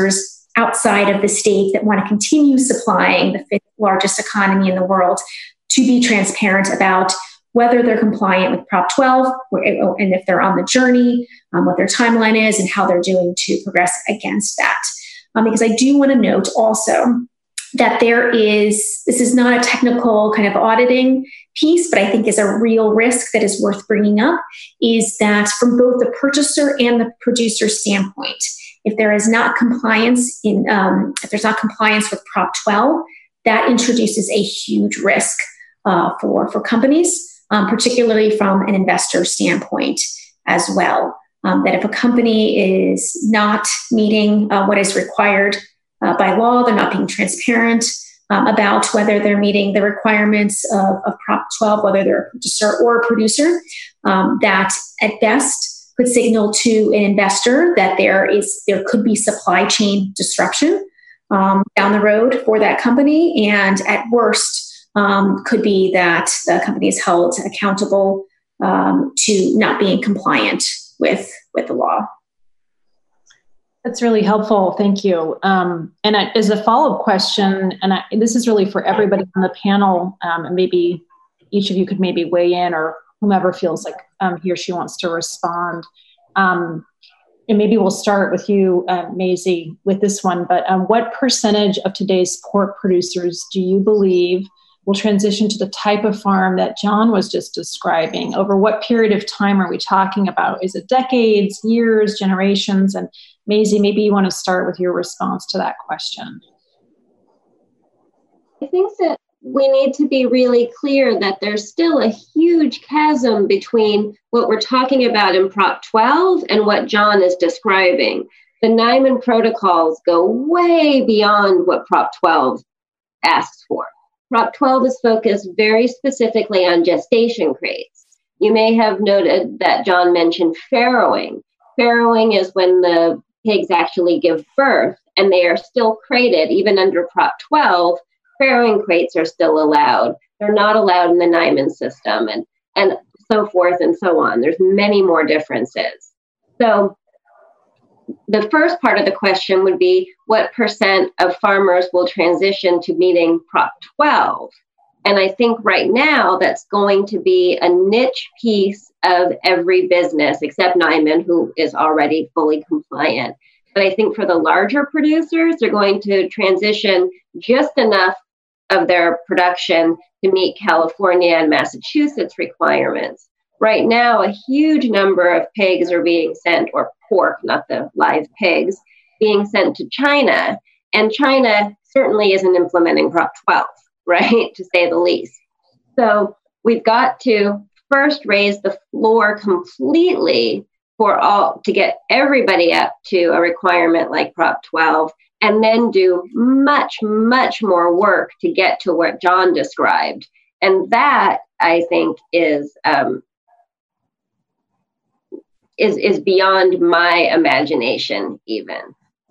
[SPEAKER 5] outside of the state that want to continue supplying the fifth largest economy in the world to be transparent about whether they're compliant with Prop twelve and if they're on the journey, um, what their timeline is, and how they're doing to progress against that. Um, because I do want to note also that there is, this is not a technical kind of auditing piece, but I think is a real risk that is worth bringing up, is that from both the purchaser and the producer standpoint, if there is not compliance in, um, if there's not compliance with Prop twelve, that introduces a huge risk uh, for, for companies. Um, particularly from an investor standpoint as well. Um, that if a company is not meeting uh, what is required uh, by law, they're not being transparent um, about whether they're meeting the requirements of, of Prop twelve, whether they're a purchaser or a producer, um, that at best could signal to an investor that there is there could be supply chain disruption um, down the road for that company, and at worst, Um, could be that the company is held accountable um, to not being compliant with, with the law.
[SPEAKER 4] That's really helpful. Thank you. Um, and I, as a follow-up question, and I, this is really for everybody on the panel, um, and maybe each of you could maybe weigh in, or whomever feels like um, he or she wants to respond. Um, and maybe we'll start with you, uh, Maisie, with this one. But um, what percentage of today's pork producers do you believe will transition to the type of farm that John was just describing? Over what period of time are we talking about? Is it decades, years, generations? And Maisie, maybe you want to start with your response to that question.
[SPEAKER 6] I think that we need to be really clear that there's still a huge chasm between what we're talking about in Prop twelve and what John is describing. The Nyman protocols go way beyond what Prop twelve asks for. Prop twelve is focused very specifically on gestation crates. You may have noted that John mentioned farrowing. Farrowing is when the pigs actually give birth and they are still crated. Even under Prop twelve, farrowing crates are still allowed. They're not allowed in the Nyman system, and, and so forth and so on. There's many more differences. So the first part of the question would be, what percent of farmers will transition to meeting Prop twelve? And I think right now that's going to be a niche piece of every business, except Nyman, who is already fully compliant. But I think for the larger producers, they're going to transition just enough of their production to meet California and Massachusetts requirements. Right now, a huge number of pigs are being sent, or pork, not the live pigs, being sent to China. And China certainly isn't implementing Prop twelve, right, to say the least. So we've got to first raise the floor completely for all, to get everybody up to a requirement like Prop twelve, and then do much, much more work to get to what John described. And that, I think, is um, is is beyond my imagination even.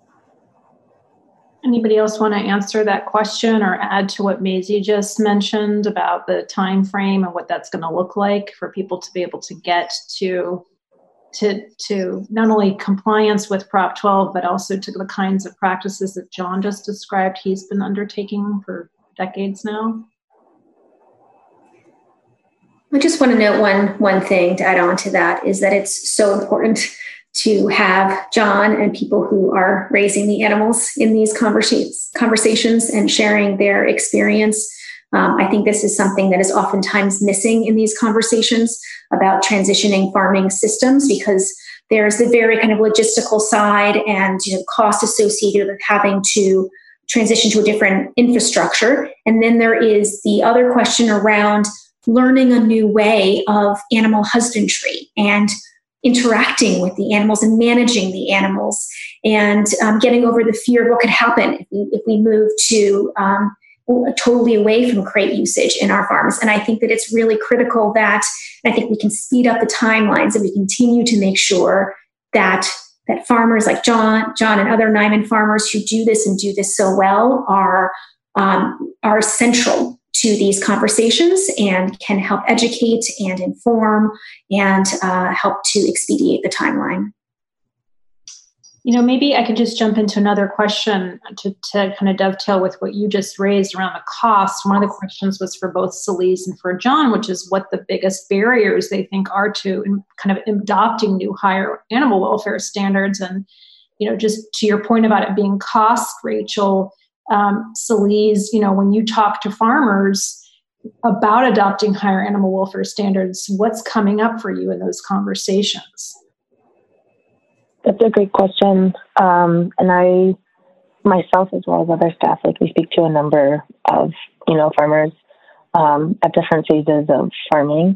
[SPEAKER 4] Anybody else want to answer that question or add to what Maisie just mentioned about the time frame and what that's going to look like for people to be able to get to to to not only compliance with Prop twelve, but also to the kinds of practices that John just described he's been undertaking for decades now?
[SPEAKER 5] I just want to note one one thing to add on to that is that it's so important to have John and people who are raising the animals in these conversations, conversations and sharing their experience. Um, I think this is something that is oftentimes missing in these conversations about transitioning farming systems, because there's the very kind of logistical side and, you know, cost associated with having to transition to a different infrastructure. And then there is the other question around learning a new way of animal husbandry and interacting with the animals and managing the animals, and um, getting over the fear of what could happen if we, if we move to um, totally away from crate usage in our farms. And I think that it's really critical that I think we can speed up the timelines and we continue to make sure that that farmers like John, John and other Nyman farmers who do this and do this so well are um, are central to these conversations and can help educate and inform and uh, help to expedite the timeline.
[SPEAKER 4] You know, maybe I could just jump into another question to, to kind of dovetail with what you just raised around the cost. One of the questions was for both Celise and for John, which is what the biggest barriers they think are to in kind of adopting new higher animal welfare standards. And, you know, just to your point about it being cost, Rachel, um, Celise, you know, when you talk to farmers about adopting higher animal welfare standards, what's coming up for you in those conversations?
[SPEAKER 7] That's a great question. Um, and I, myself, as well as other staff, like we speak to a number of, you know, farmers um, at different phases of farming.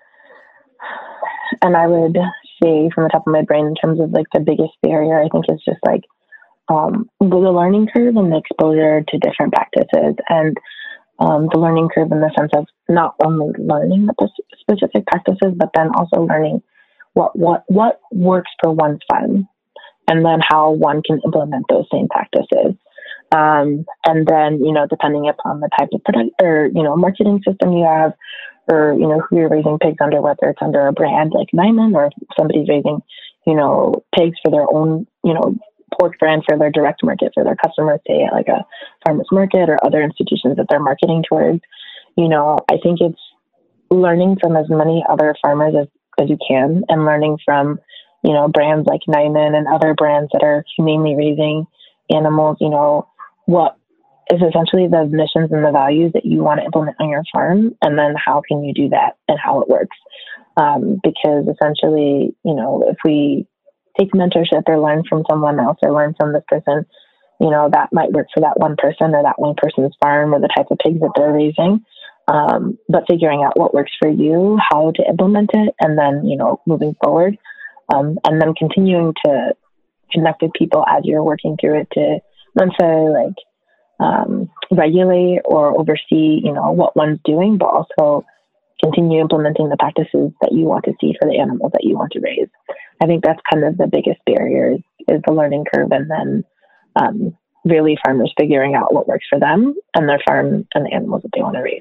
[SPEAKER 7] And I would say from the top of my brain, in terms of like the biggest barrier, I think is just like um, the learning curve and the exposure to different practices. And um, the learning curve in the sense of not only learning the specific practices, but then also learning what what what works for one's farm, and then how one can implement those same practices. Um, and then, you know, depending upon the type of product or, you know, marketing system you have, or, you know, who you're raising pigs under, whether it's under a brand like Niman, or if somebody's raising, you know, pigs for their own, you know, pork brand for their direct market for their customers, say at like a farmer's market or other institutions that they're marketing towards. You know, I think it's learning from as many other farmers as as you can, and learning from, you know, brands like Niman and other brands that are humanely raising animals, you know, what is essentially the missions and the values that you want to implement on your farm, and then how can you do that and how it works. Um, because essentially, you know, if we take mentorship or learn from someone else or learn from this person, you know, that might work for that one person or that one person's farm or the type of pigs that they're raising. Um, but figuring out what works for you, how to implement it, and then, you know, moving forward, um, and then continuing to connect with people as you're working through it to not necessarily like um, regulate or oversee, you know, what one's doing, but also continue implementing the practices that you want to see for the animals that you want to raise. I think that's kind of the biggest barrier is, is the learning curve, and then um, really farmers figuring out what works for them and their farm and the animals that they want to raise.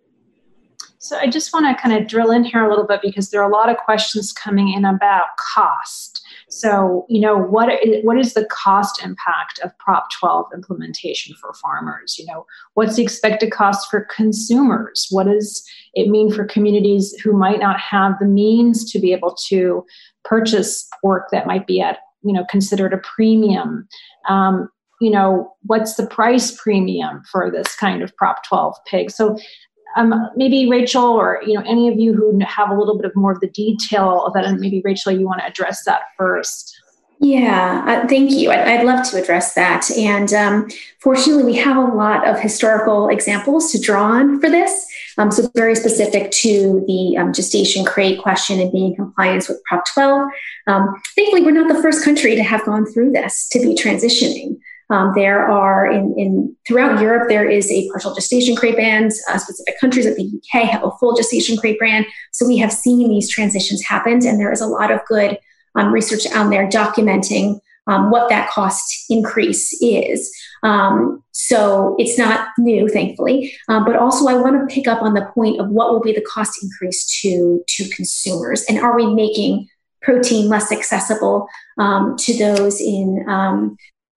[SPEAKER 4] So I just want to kind of drill in here a little bit, because there are a lot of questions coming in about cost. So, you know, what is, what is the cost impact of Prop twelve implementation for farmers? You know, what's the expected cost for consumers? What does it mean for communities who might not have the means to be able to purchase pork that might be at, you know, considered a premium? Um, you know, what's the price premium for this kind of Prop twelve pig? So Um, maybe Rachel, or you know, any of you who have a little bit of more of the detail of that, and maybe Rachel, you want to address that first.
[SPEAKER 5] Yeah, uh, thank you. I'd, I'd love to address that. And um, fortunately, we have a lot of historical examples to draw on for this. Um, so very specific to the um, gestation crate question and being in compliance with Prop twelve. Um, thankfully, we're not the first country to have gone through this, to be transitioning. Um, there are in, in throughout Europe, there is a partial gestation crate ban. Uh, specific countries like the U K have a full gestation crate ban. So we have seen these transitions happen, and there is a lot of good um, research out there documenting um, what that cost increase is. Um, so it's not new, thankfully. Um, but also, I want to pick up on the point of what will be the cost increase to to consumers, and are we making protein less accessible um, to those in um,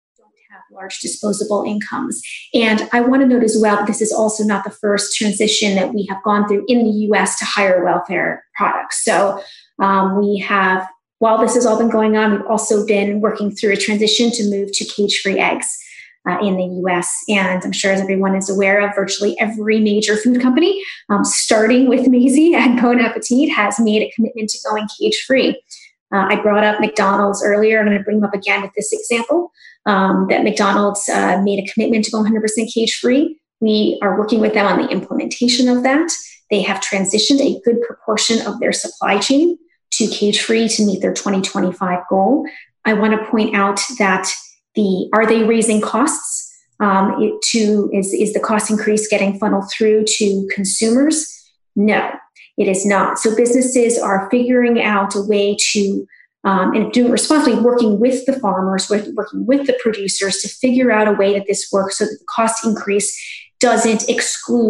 [SPEAKER 5] large disposable incomes. And I want to note as well that this is also not the first transition that we have gone through in the U S to higher welfare products. So um, we have, while this has all been going on, we've also been working through a transition to move to cage-free eggs uh, in the U S. And I'm sure, as everyone is aware of, virtually every major food company, um, starting with Maisie and Bon Appetit, has made a commitment to going cage-free. Uh, I brought up McDonald's earlier. I'm going to bring them up again with this example. Um, that McDonald's uh, made a commitment to go one hundred percent cage-free. We are working with them on the implementation of that. They have transitioned a good proportion of their supply chain to cage-free to meet their twenty twenty-five goal. I want to point out that the are they raising costs? Um, it to is is the cost increase getting funneled through to consumers? No, it is not. So businesses are figuring out a way to Um, and doing responsibly, working with the farmers, with, working with the producers to figure out a way that this works so that the cost increase doesn't exclude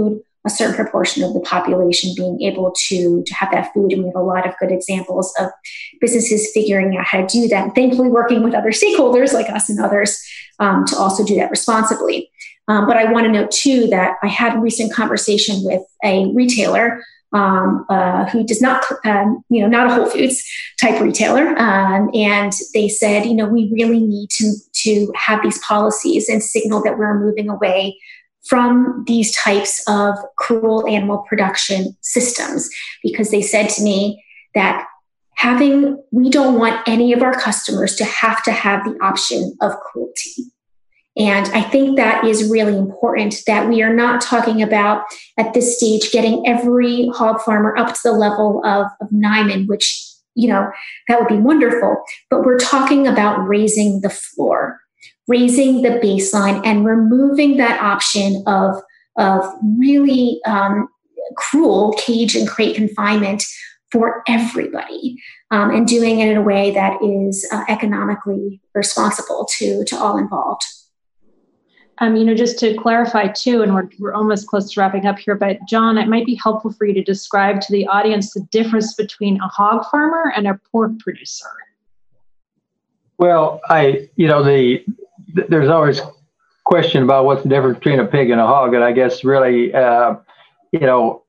[SPEAKER 5] a certain proportion of the population being able to, to have that food. And we have a lot of good examples of businesses figuring out how to do that. And thankfully working with other stakeholders like us and others um, to also do that responsibly. Um, but I want to note too that I had a recent conversation with a retailer um, uh, who does not, um, you know, not a Whole Foods type retailer. Um, and they said, you know, we really need to, to have these policies and signal that we're moving away from these types of cruel animal production systems, because they said to me that having, we don't want any of our customers to have to have the option of cruelty. And I think that is really important, that we are not talking about at this stage getting every hog farmer up to the level of, of Niman, which, you know, that would be wonderful. But we're talking about raising the floor, raising the baseline, and removing that option of, of really um, cruel cage and crate confinement for everybody, um, and doing it in a way that is uh, economically responsible to, to all involved.
[SPEAKER 4] Um, you know, just to clarify too, and we're, we're almost close to wrapping up here, but John, it might be helpful for you to describe to the audience the difference between a hog farmer and a pork producer.
[SPEAKER 8] Well, I, you know, the, th- there's always question about what's the difference between a pig and a hog. And I guess really, uh, you know,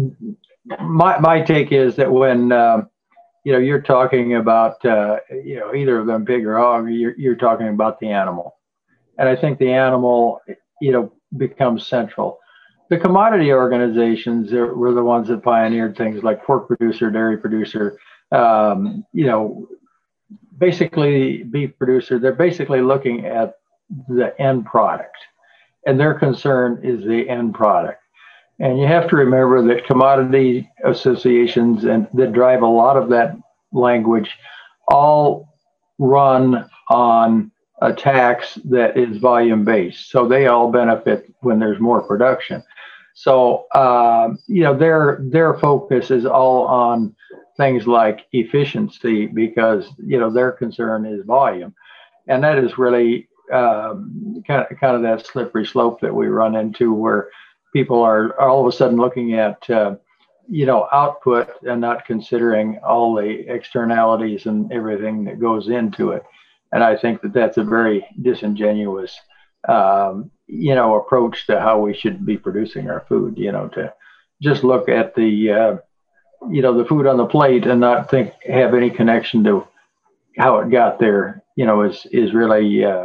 [SPEAKER 8] my, my take is that when, uh, you know, you're talking about, uh, you know, either of them, pig or hog, you're, you're talking about the animal. And I think the animal, you know, becomes central. The commodity organizations were the ones that pioneered things like pork producer, dairy producer, um, you know, basically beef producer. They're basically looking at the end product, and their concern is the end product. And you have to remember that commodity associations and that drive a lot of that language all run on a tax that is volume based. So they all benefit when there's more production. So, uh, you know, their their focus is all on things like efficiency, because, you know, their concern is volume. And that is really um, kind of, kind of that slippery slope that we run into, where people are all of a sudden looking at, uh, you know, output and not considering all the externalities and everything that goes into it. And I think that that's a very disingenuous, um, you know, approach to how we should be producing our food, you know, to just look at the, uh, you know, the food on the plate and not think, have any connection to how it got there, you know, is, is really, uh,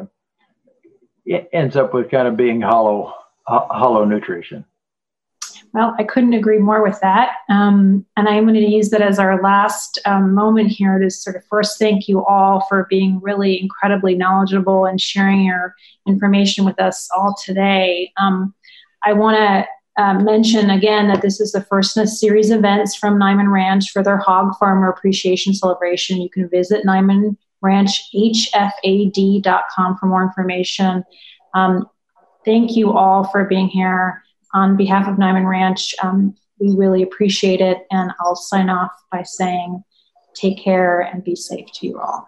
[SPEAKER 8] it ends up with kind of being hollow, hollow nutrition.
[SPEAKER 4] Well, I couldn't agree more with that. Um, and I'm going to use that as our last um, moment here to sort of first thank you all for being really incredibly knowledgeable and sharing your information with us all today. Um, I want to uh, mention again that this is the first in a series of events from Niman Ranch for their Hog Farmer Appreciation Celebration. You can visit Niman Ranch H F A D dot com for more information. Um, thank you all for being here. On behalf of Niman Ranch, um, we really appreciate it. And I'll sign off by saying, take care and be safe to you all.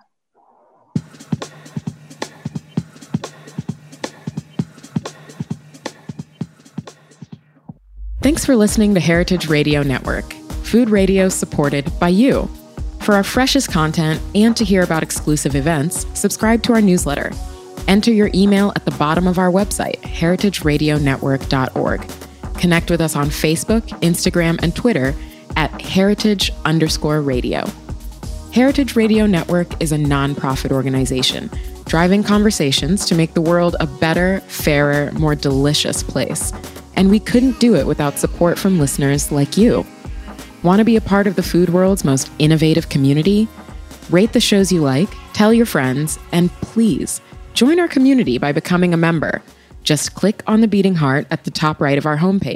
[SPEAKER 9] Thanks for listening to Heritage Radio Network, food radio supported by you. For our freshest content and to hear about exclusive events, subscribe to our newsletter. Enter your email at the bottom of our website, heritage radio network dot org. Connect with us on Facebook, Instagram, and Twitter at heritage underscore radio. Heritage Radio Network is a nonprofit organization driving conversations to make the world a better, fairer, more delicious place. And we couldn't do it without support from listeners like you. Want to be a part of the food world's most innovative community? Rate the shows you like, tell your friends, and please join our community by becoming a member. Just click on the beating heart at the top right of our homepage.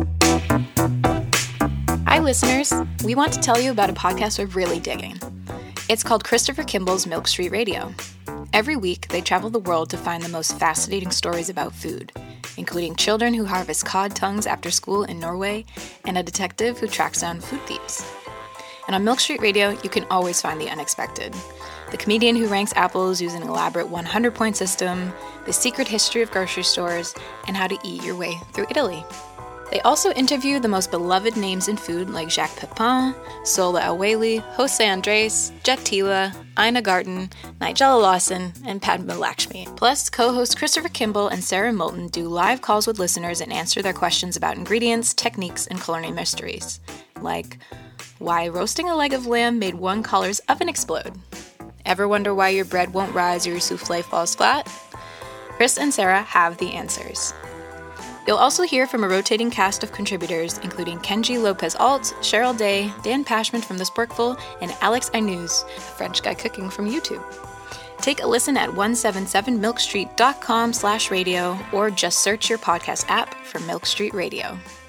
[SPEAKER 10] Hi, listeners. We want to tell you about a podcast we're really digging. It's called Christopher Kimball's Milk Street Radio. Every week, they travel the world to find the most fascinating stories about food, including children who harvest cod tongues after school in Norway and a detective who tracks down food thieves. And on Milk Street Radio, you can always find the unexpected. The comedian who ranks apples using an elaborate one hundred point system, the secret history of grocery stores, and how to eat your way through Italy. They also interview the most beloved names in food like Jacques Pepin, Sola Aweli, Jose Andres, Jet Tila, Ina Garten, Nigella Lawson, and Padma Lakshmi. Plus, co-hosts Christopher Kimball and Sarah Moulton do live calls with listeners and answer their questions about ingredients, techniques, and culinary mysteries. Like, why roasting a leg of lamb made one caller's oven explode? Ever wonder why your bread won't rise or your souffle falls flat? Chris and Sarah have the answers. You'll also hear from a rotating cast of contributors, including Kenji Lopez-Alt, Cheryl Day, Dan Pashman from The Sporkful, and Alex Ainuz, a French guy cooking from YouTube. Take a listen at one seventy-seven milk street dot com slash radio or just search your podcast app for Milk Street Radio.